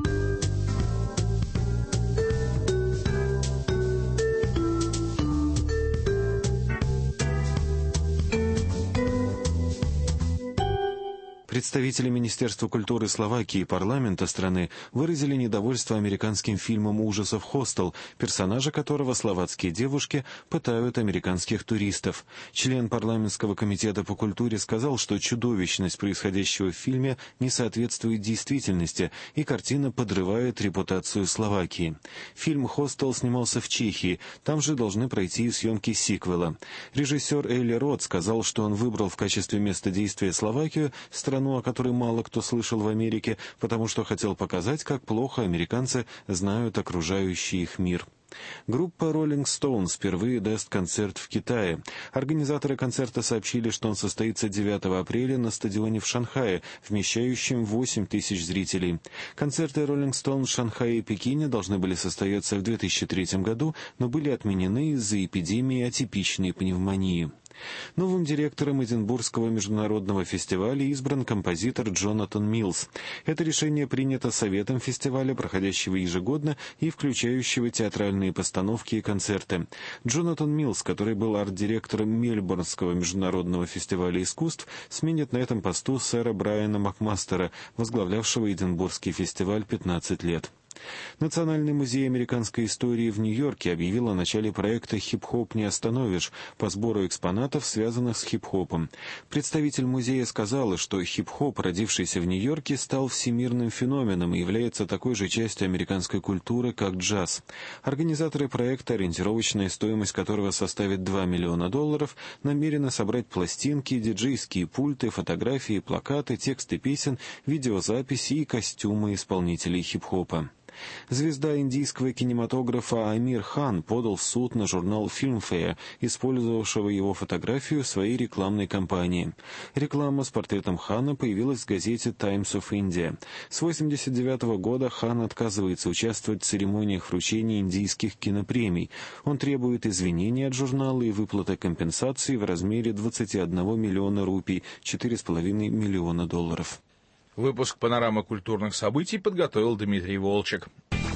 Представители Министерства культуры Словакии и парламента страны выразили недовольство американским фильмом ужасов «Хостел», персонажа которого словацкие девушки пытают американских туристов. Член парламентского комитета по культуре сказал, что чудовищность происходящего в фильме не соответствует действительности, и картина подрывает репутацию Словакии. Фильм «Хостел» снимался в Чехии, там же должны пройти съемки сиквела. Режиссер Эли Рот сказал, что он выбрал в качестве места действия Словакию, страну, о которой мало кто слышал в Америке, потому что хотел показать, как плохо американцы знают окружающий их мир. Группа Rolling Stones впервые даст концерт в Китае. Организаторы концерта сообщили, что он состоится девятого апреля на стадионе в Шанхае, вмещающем восемь тысяч зрителей. Концерты Rolling Stones в Шанхае и Пекине должны были состояться в две тысячи третьем году, но были отменены из-за эпидемии атипичной пневмонии. Новым директором Эдинбургского международного фестиваля избран композитор Джонатан Миллс. Это решение принято Советом фестиваля, проходящего ежегодно и включающего театральные постановки и концерты. Джонатан Миллс, который был арт-директором Мельбурнского международного фестиваля искусств, сменит на этом посту сэра Брайана Макмастера, возглавлявшего Эдинбургский фестиваль пятнадцать лет. Национальный музей американской истории в Нью-Йорке объявил о начале проекта «Хип-хоп не остановишь» по сбору экспонатов, связанных с хип-хопом. Представитель музея сказала, что хип-хоп, родившийся в Нью-Йорке, стал всемирным феноменом и является такой же частью американской культуры, как джаз. Организаторы проекта, ориентировочная стоимость которого составит два миллиона долларов, намерены собрать пластинки, диджейские пульты, фотографии, плакаты, тексты песен, видеозаписи и костюмы исполнителей хип-хопа. Звезда индийского кинематографа Амир Хан подал в суд на журнал Filmfare, использовавшего его фотографию в своей рекламной кампании. Реклама с портретом Хана появилась в газете Times of India. С восемьдесят девятого года Хан отказывается участвовать в церемониях вручения индийских кинопремий. Он требует извинений от журнала и выплаты компенсации в размере двадцати одного миллиона рупий, четыре с половиной миллиона долларов. Выпуск «Панорамы культурных событий» подготовил Дмитрий Волчек.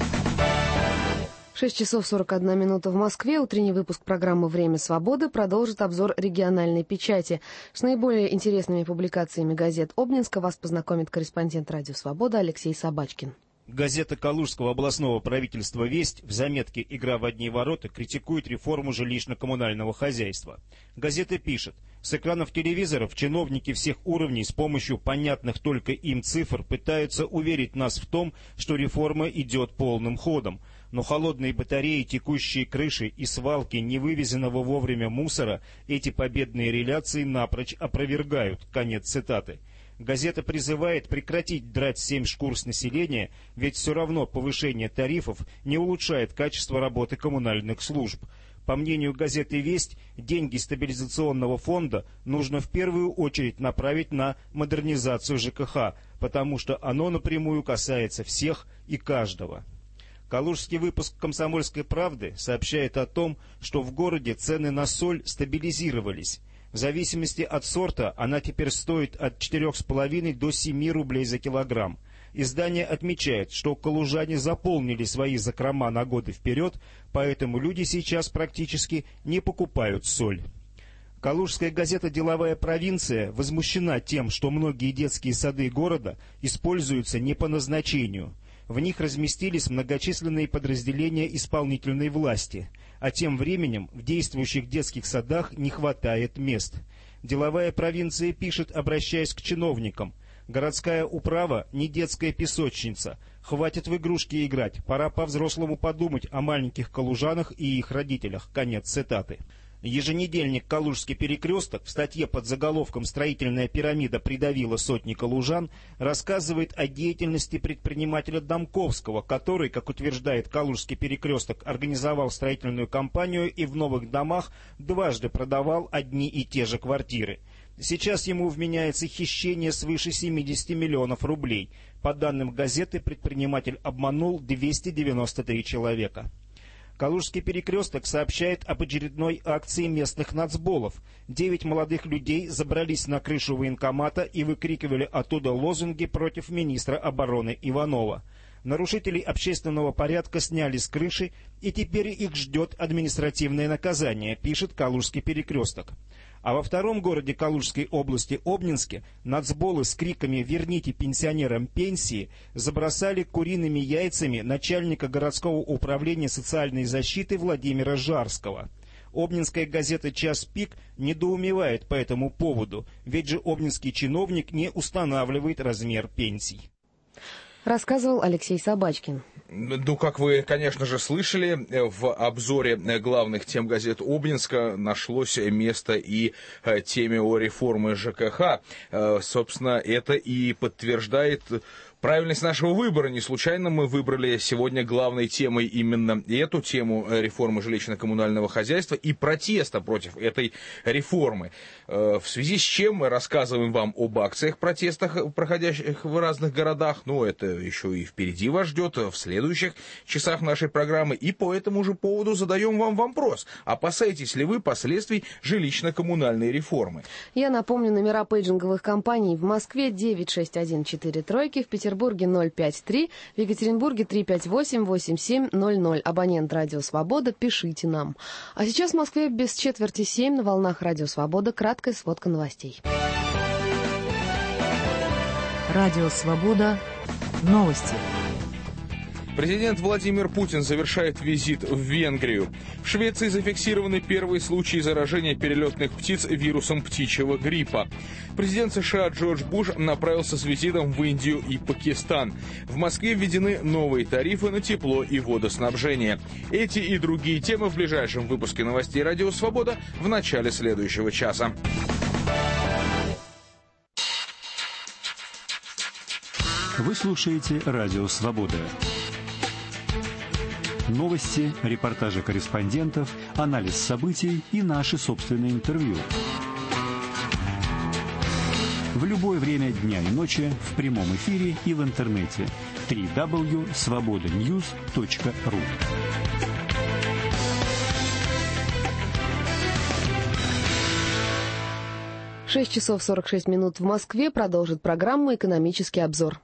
шесть часов сорок одна минута в Москве. Утренний выпуск программы «Время свободы» продолжит обзор региональной печати. С наиболее интересными публикациями газет Обнинска вас познакомит корреспондент «Радио Свобода» Алексей Собачкин. Газета Калужского областного правительства «Весть» в заметке «Игра в одни ворота» критикует реформу жилищно-коммунального хозяйства. Газета пишет: с экранов телевизоров чиновники всех уровней с помощью понятных только им цифр пытаются уверить нас в том, что реформа идет полным ходом. Но холодные батареи, текущие крыши и свалки невывезенного вовремя мусора эти победные реляции напрочь опровергают. Конец цитаты. Газета призывает прекратить драть семь шкур с населения, ведь все равно повышение тарифов не улучшает качество работы коммунальных служб. По мнению газеты «Весть», деньги стабилизационного фонда нужно в первую очередь направить на модернизацию ЖКХ, потому что оно напрямую касается всех и каждого. Калужский выпуск «Комсомольской правды» сообщает о том, что в городе цены на соль стабилизировались. В зависимости от сорта она теперь стоит от четырёх с половиной до семи рублей за килограмм. Издание отмечает, что калужане заполнили свои закрома на годы вперед, поэтому люди сейчас практически не покупают соль. Калужская газета «Деловая провинция» возмущена тем, что многие детские сады города используются не по назначению. В них разместились многочисленные подразделения исполнительной власти, а тем временем в действующих детских садах не хватает мест. «Деловая провинция» пишет, обращаясь к чиновникам: городская управа не детская песочница. Хватит в игрушки играть, пора по-взрослому подумать о маленьких калужанах и их родителях. Конец цитаты. Еженедельник «Калужский перекресток» в статье под заголовком «Строительная пирамида придавила сотни калужан» рассказывает о деятельности предпринимателя Домковского, который, как утверждает «Калужский перекресток», организовал строительную компанию и в новых домах дважды продавал одни и те же квартиры. Сейчас ему вменяется хищение свыше семидесяти миллионов рублей. По данным газеты, предприниматель обманул двести девяносто три человека. Калужский перекресток сообщает об очередной акции местных нацболов. Девять молодых людей забрались на крышу военкомата и выкрикивали оттуда лозунги против министра обороны Иванова. Нарушителей общественного порядка сняли с крыши, и теперь их ждет административное наказание, пишет Калужский перекресток. А во втором городе Калужской области, Обнинске, нацболы с криками «Верните пенсионерам пенсии» забросали куриными яйцами начальника городского управления социальной защиты Владимира Жарского. Обнинская газета «Час пик» недоумевает по этому поводу, ведь же обнинский чиновник не устанавливает размер пенсий. Рассказывал Алексей Собачкин. Ну, как вы, конечно же, слышали, в обзоре главных тем газет Обнинска нашлось место и теме о реформе ЖКХ. Собственно, это и подтверждает правильность нашего выбора. Не случайно мы выбрали сегодня главной темой именно эту тему реформы жилищно-коммунального хозяйства и протеста против этой реформы. В связи с чем мы рассказываем вам об акциях, протестах, проходящих в разных городах. Ну, это еще и впереди вас ждет в следующих часах нашей программы. И по этому же поводу задаем вам вопрос. Опасаетесь ли вы последствий жилищно-коммунальной реформы? Я напомню, номера пейджинговых компаний в Москве девять шесть один четыре тройки, в Петербурге В Петербурге ноль пять три, в Екатеринбурге три пять восемь восемь семь ноль ноль. Абонент «Радио Свобода», пишите нам. А сейчас в Москве без четверти семь на волнах «Радио Свобода» краткая сводка новостей. Радио Свобода. Новости. Президент Владимир Путин завершает визит в Венгрию. В Швеции зафиксированы первые случаи заражения перелетных птиц вирусом птичьего гриппа. Президент США Джордж Буш направился с визитом в Индию и Пакистан. В Москве введены новые тарифы на тепло и водоснабжение. Эти и другие темы в ближайшем выпуске новостей «Радио Свобода» в начале следующего часа. Вы слушаете «Радио Свобода». Новости, репортажи корреспондентов, анализ событий и наши собственные интервью. В любое время дня и ночи, в прямом эфире и в интернете. дабл ю дабл ю дабл ю точка свобода ньюс точка ру. шесть часов сорок шесть минут в Москве. Продолжит программу «Экономический обзор».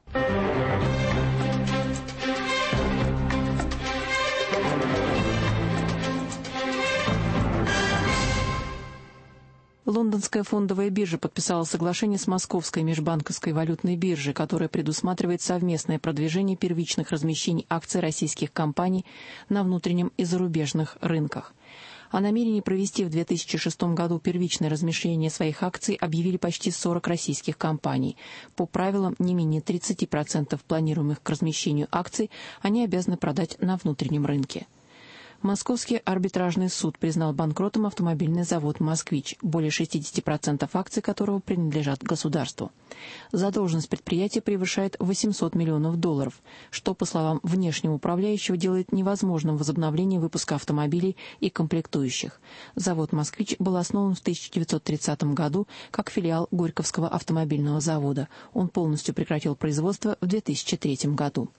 Лондонская фондовая биржа подписала соглашение с Московской межбанковской валютной биржей, которое предусматривает совместное продвижение первичных размещений акций российских компаний на внутреннем и зарубежных рынках. О намерении провести в две тысячи шестом году первичное размещение своих акций объявили почти сорок российских компаний. По правилам, не менее тридцати процентов планируемых к размещению акций они обязаны продать на внутреннем рынке. Московский арбитражный суд признал банкротом автомобильный завод «Москвич», более шестидесяти процентов акций которого принадлежат государству. Задолженность предприятия превышает восемьсот миллионов долларов, что, по словам внешнего управляющего, делает невозможным возобновление выпуска автомобилей и комплектующих. Завод «Москвич» был основан в тысяча девятьсот тридцатом году как филиал Горьковского автомобильного завода. Он полностью прекратил производство в две тысячи третьем году.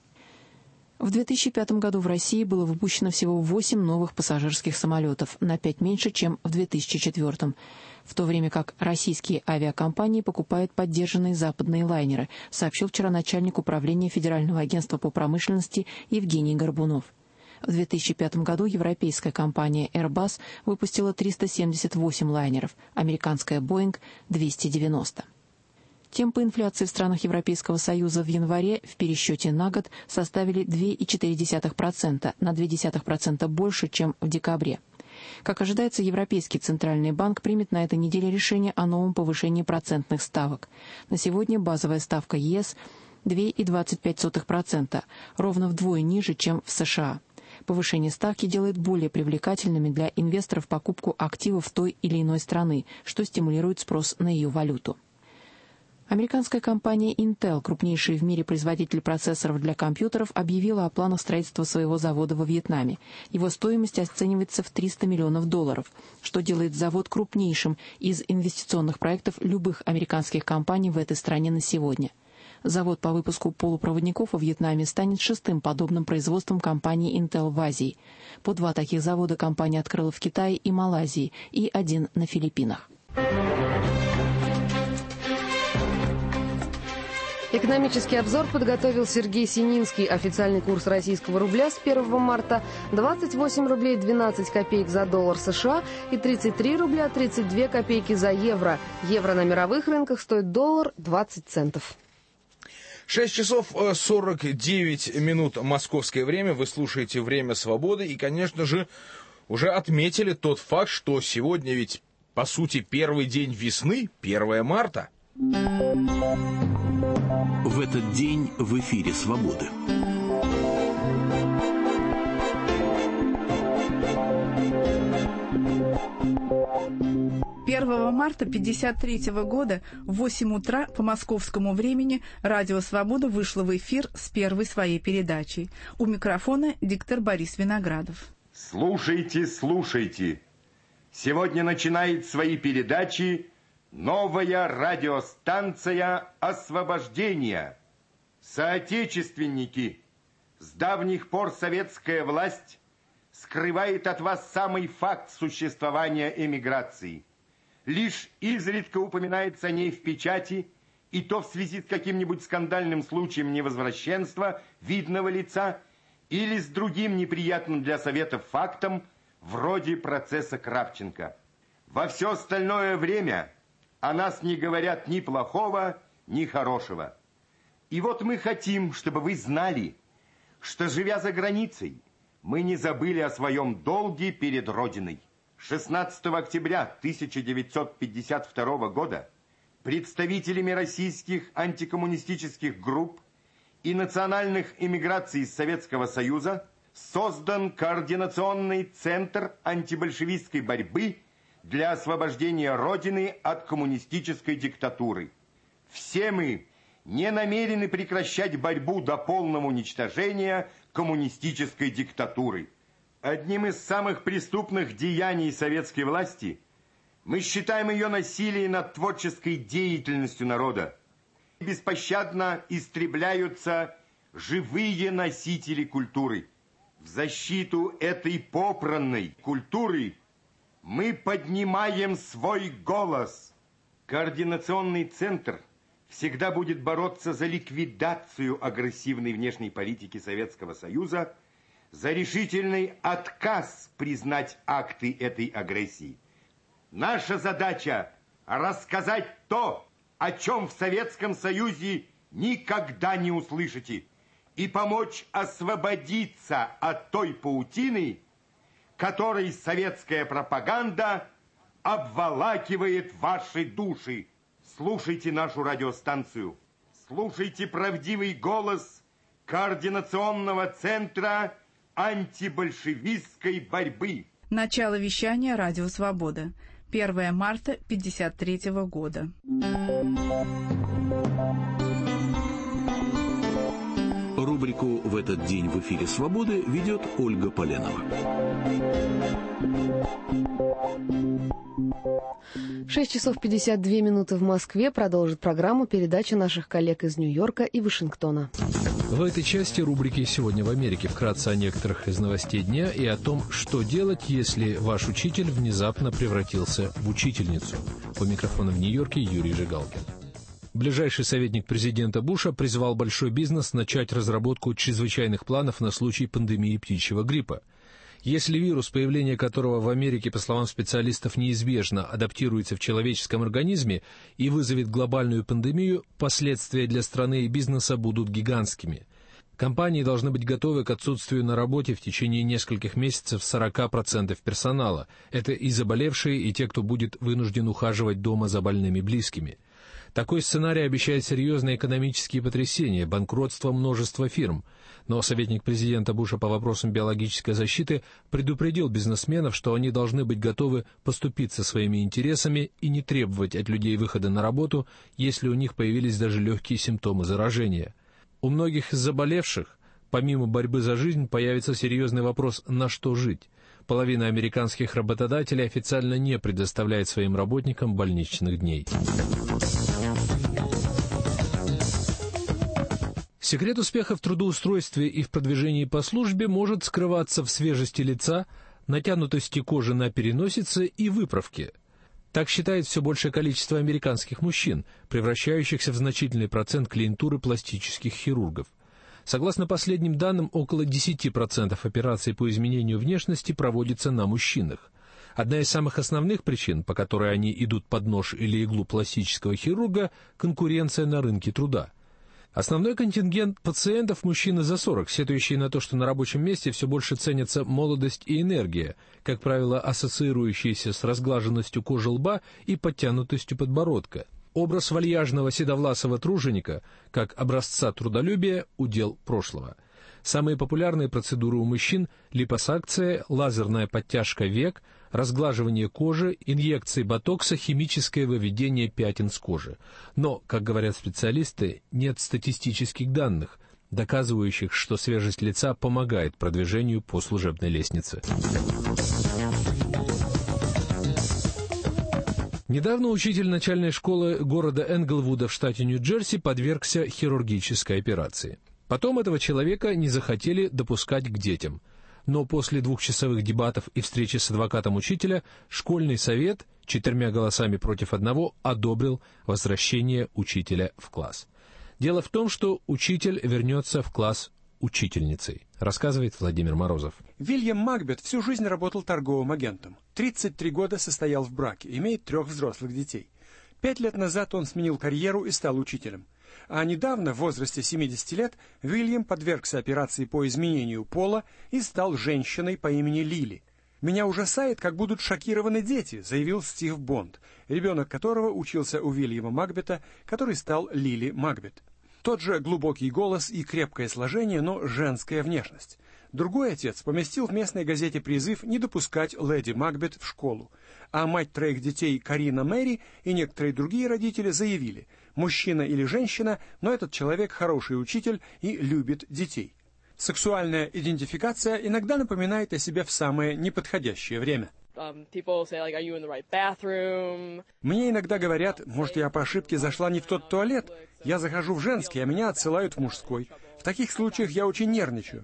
В две тысячи пятом году в России было выпущено всего восемь новых пассажирских самолетов, на пять меньше, чем в две тысячи четвёртом, в то время как российские авиакомпании покупают поддержанные западные лайнеры, сообщил вчера начальник управления Федерального агентства по промышленности Евгений Горбунов. В две тысячи пятом году европейская компания Airbus выпустила триста семьдесят восемь лайнеров, американская Boeing – двести девяносто. Темпы инфляции в странах Европейского Союза в январе в пересчете на год составили два целых четыре десятых процента, на ноль целых две десятых процента больше, чем в декабре. Как ожидается, Европейский Центральный банк примет на этой неделе решение о новом повышении процентных ставок. На сегодня базовая ставка ЕС – два целых двадцать пять сотых процента, ровно вдвое ниже, чем в США. Повышение ставки делает более привлекательными для инвесторов покупку активов той или иной страны, что стимулирует спрос на ее валюту. Американская компания Intel, крупнейший в мире производитель процессоров для компьютеров, объявила о планах строительства своего завода во Вьетнаме. Его стоимость оценивается в триста миллионов долларов, что делает завод крупнейшим из инвестиционных проектов любых американских компаний в этой стране на сегодня. Завод по выпуску полупроводников во Вьетнаме станет шестым подобным производством компании Intel в Азии. По два таких завода компания открыла в Китае и Малайзии, и один на Филиппинах. Экономический обзор подготовил Сергей Сининский. Официальный курс российского рубля с первого марта – двадцать восемь рублей двенадцать копеек за доллар США и тридцать три рубля тридцать две копейки за евро. Евро на мировых рынках стоит доллар двадцать центов. шесть часов сорок девять минут московское время. Вы слушаете «Время свободы». И, конечно же, уже отметили тот факт, что сегодня ведь, по сути, первый день весны, первое марта. В этот день в эфире «Свободы». первого марта пятьдесят третьего года в восемь утра по московскому времени радио «Свобода» вышло в эфир с первой своей передачей. У микрофона диктор Борис Виноградов. Слушайте, слушайте. Сегодня начинает свои передачи новая радиостанция «Освобождение». Соотечественники, с давних пор советская власть скрывает от вас самый факт существования эмиграции. Лишь изредка упоминается о ней в печати, и то в связи с каким-нибудь скандальным случаем невозвращенства видного лица или с другим неприятным для Советов фактом, вроде процесса Кравченко. Во все остальное время о нас не говорят ни плохого, ни хорошего. И вот мы хотим, чтобы вы знали, что, живя за границей, мы не забыли о своем долге перед Родиной. шестнадцатого октября тысяча девятьсот пятьдесят второго года представителями российских антикоммунистических групп и национальных эмиграций из Советского Союза создан Координационный центр антибольшевистской борьбы для освобождения Родины от коммунистической диктатуры. Все мы не намерены прекращать борьбу до полного уничтожения коммунистической диктатуры. Одним из самых преступных деяний советской власти мы считаем ее насилие над творческой деятельностью народа. Беспощадно истребляются живые носители культуры. В защиту этой попранной культуры мы поднимаем свой голос. Координационный центр всегда будет бороться за ликвидацию агрессивной внешней политики Советского Союза, за решительный отказ признать акты этой агрессии. Наша задача – рассказать то, о чем в Советском Союзе никогда не услышите, и помочь освободиться от той паутины, которой советская пропаганда обволакивает ваши души. Слушайте нашу радиостанцию, слушайте правдивый голос Координационного центра антибольшевистской борьбы. Начало вещания «Радио Свобода». первого марта пятьдесят третьего года. Рубрику «В этот день в эфире «Свободы» ведет Ольга Поленова. шесть часов пятьдесят две минуты в Москве. Продолжит программу передача наших коллег из Нью-Йорка и Вашингтона. В этой части рубрики «Сегодня в Америке» вкратце о некоторых из новостей дня и о том, что делать, если ваш учитель внезапно превратился в учительницу. По микрофону в Нью-Йорке Юрий Жигалкин. Ближайший советник президента Буша призвал большой бизнес начать разработку чрезвычайных планов на случай пандемии птичьего гриппа. Если вирус, появление которого в Америке, по словам специалистов, неизбежно адаптируется в человеческом организме и вызовет глобальную пандемию, последствия для страны и бизнеса будут гигантскими. Компании должны быть готовы к отсутствию на работе в течение нескольких месяцев сорок процентов персонала. Это и заболевшие, и те, кто будет вынужден ухаживать дома за больными близкими. Такой сценарий обещает серьезные экономические потрясения, банкротство множества фирм. Но советник президента Буша по вопросам биологической защиты предупредил бизнесменов, что они должны быть готовы поступиться своими интересами и не требовать от людей выхода на работу, если у них появились даже легкие симптомы заражения. У многих из заболевших, помимо борьбы за жизнь, появится серьезный вопрос «на что жить?». Половина американских работодателей официально не предоставляет своим работникам больничных дней. Секрет успеха в трудоустройстве и в продвижении по службе может скрываться в свежести лица, натянутости кожи на переносице и выправке. Так считает все большее количество американских мужчин, превращающихся в значительный процент клиентуры пластических хирургов. Согласно последним данным, около десять процентов операций по изменению внешности проводится на мужчинах. Одна из самых основных причин, по которой они идут под нож или иглу пластического хирурга – конкуренция на рынке труда. Основной контингент пациентов – мужчины за сорок, сетующие на то, что на рабочем месте все больше ценятся молодость и энергия, как правило, ассоциирующиеся с разглаженностью кожи лба и подтянутостью подбородка. Образ вальяжного седовласого труженика, как образца трудолюбия, удел прошлого. Самые популярные процедуры у мужчин – липосакция, лазерная подтяжка век, разглаживание кожи, инъекции ботокса, химическое выведение пятен с кожи. Но, как говорят специалисты, нет статистических данных, доказывающих, что свежесть лица помогает продвижению по служебной лестнице. Недавно учитель начальной школы города Энглвуда в штате Нью-Джерси подвергся хирургической операции. Потом этого человека не захотели допускать к детям. Но после двухчасовых дебатов и встречи с адвокатом учителя школьный совет четырьмя голосами против одного одобрил возвращение учителя в класс. Дело в том, что учитель вернется в класс учительницей, рассказывает Владимир Морозов. Вильям Макбет всю жизнь работал торговым агентом. тридцать три года состоял в браке, имеет трех взрослых детей. Пять лет назад он сменил карьеру и стал учителем. А недавно, в возрасте семидесяти лет, Уильям подвергся операции по изменению пола и стал женщиной по имени Лили. «Меня ужасает, как будут шокированы дети», — заявил Стив Бонд, ребенок которого учился у Уильяма Макбета, который стал Лили Макбет. Тот же глубокий голос и крепкое сложение, но женская внешность. Другой отец поместил в местной газете призыв не допускать леди Макбет в школу, а мать троих детей Карина Мэри и некоторые другие родители заявили: мужчина или женщина, но этот человек хороший учитель и любит детей. Сексуальная идентификация иногда напоминает о себе в самое неподходящее время. Мне иногда говорят, может, я по ошибке зашла не в тот туалет. Я захожу в женский, а меня отсылают в мужской. В таких случаях я очень нервничаю.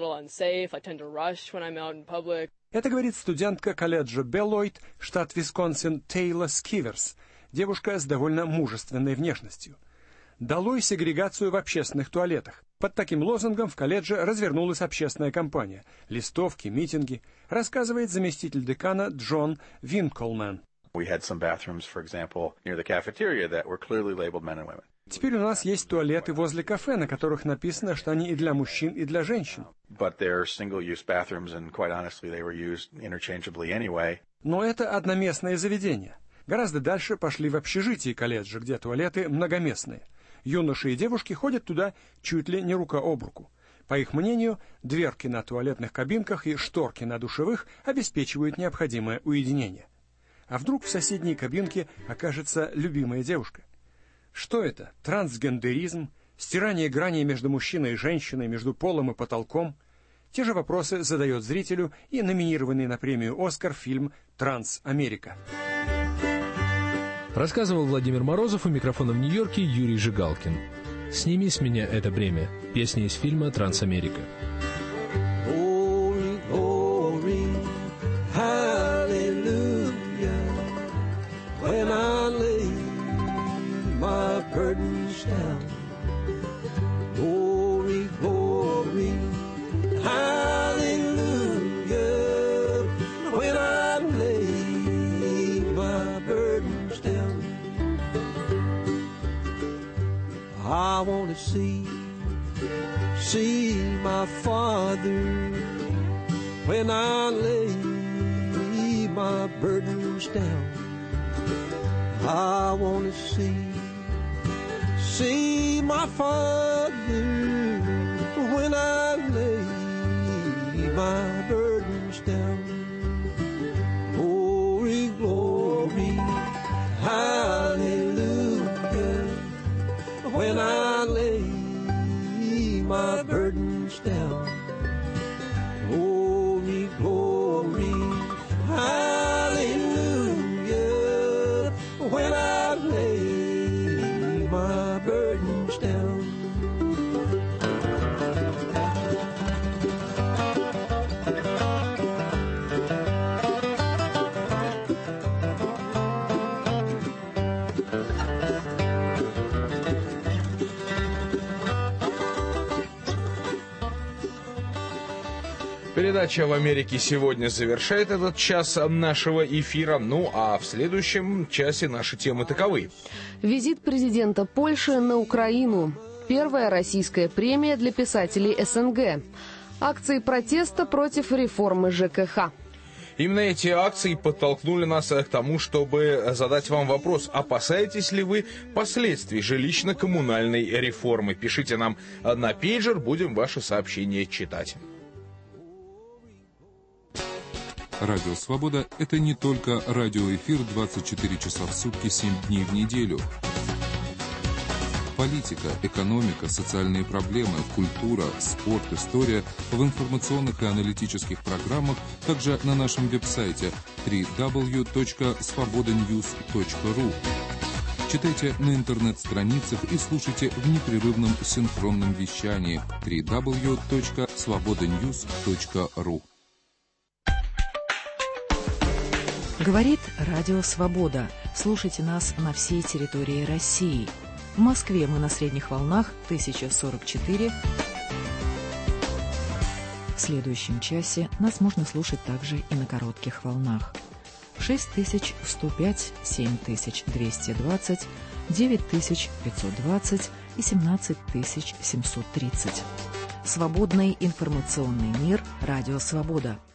Это говорит студентка колледжа Беллойд, штат Висконсин, Тейла Скиверс, девушка с довольно мужественной внешностью. «Долой сегрегацию в общественных туалетах». Под таким лозунгом в колледже развернулась общественная кампания. Листовки, митинги, рассказывает заместитель декана Джон Винколман. Теперь у нас есть туалеты возле кафе, на которых написано, что они и для мужчин, и для женщин. Но это одноместное заведение. Гораздо дальше пошли в общежитии колледжа, где туалеты многоместные. Юноши и девушки ходят туда чуть ли не рука об руку. По их мнению, дверки на туалетных кабинках и шторки на душевых обеспечивают необходимое уединение. А вдруг в соседней кабинке окажется любимая девушка? Что это? Трансгендеризм? Стирание граней между мужчиной и женщиной, между полом и потолком? Те же вопросы задает зрителю и номинированный на премию «Оскар» фильм «Транс-Америка». Рассказывал Владимир Морозов, у микрофона в Нью-Йорке Юрий Жигалкин. «Сними с меня это бремя» – песня из фильма «Трансамерика». Glory, glory, hallelujah, when I lay my burdens down. Glory, glory, hallelujah, when I lay my burdens down. I want to see, see my Father when I lay my burdens down. I want to see, see my Father when I lay my burdens down. Glory, glory, hallelujah, when I lay my burdens down. Glory, glory, hallelujah, when I lay my burdens down. Передача «В Америке сегодня» завершает этот час нашего эфира. Ну, а в следующем часе наши темы таковы. Визит президента Польши на Украину. Первая российская премия для писателей СНГ. Акции протеста против реформы ЖКХ. Именно эти акции подтолкнули нас к тому, чтобы задать вам вопрос: опасаетесь ли вы последствий жилищно-коммунальной реформы? Пишите нам на пейджер, будем ваши сообщения читать. Радио «Свобода» — это не только радиоэфир двадцать четыре часа в сутки, семь дней в неделю. Политика, экономика, социальные проблемы, культура, спорт, история в информационных и аналитических программах, также на нашем веб-сайте дабл ю дабл ю дабл ю точка свобода ньюс точка ру. Читайте на интернет-страницах и слушайте в непрерывном синхронном вещании дабл ю дабл ю дабл ю точка свобода ньюс точка ру. Говорит Радио Свобода. Слушайте нас на всей территории России. В Москве мы на средних волнах тысяча сорок четыре. В следующем часе нас можно слушать также и на коротких волнах. шесть тысяч сто пять, семь тысяч двести двадцать, девять тысяч пятьсот двадцать и семнадцать тысяч семьсот тридцать. Свободный информационный мир. Радио Свобода.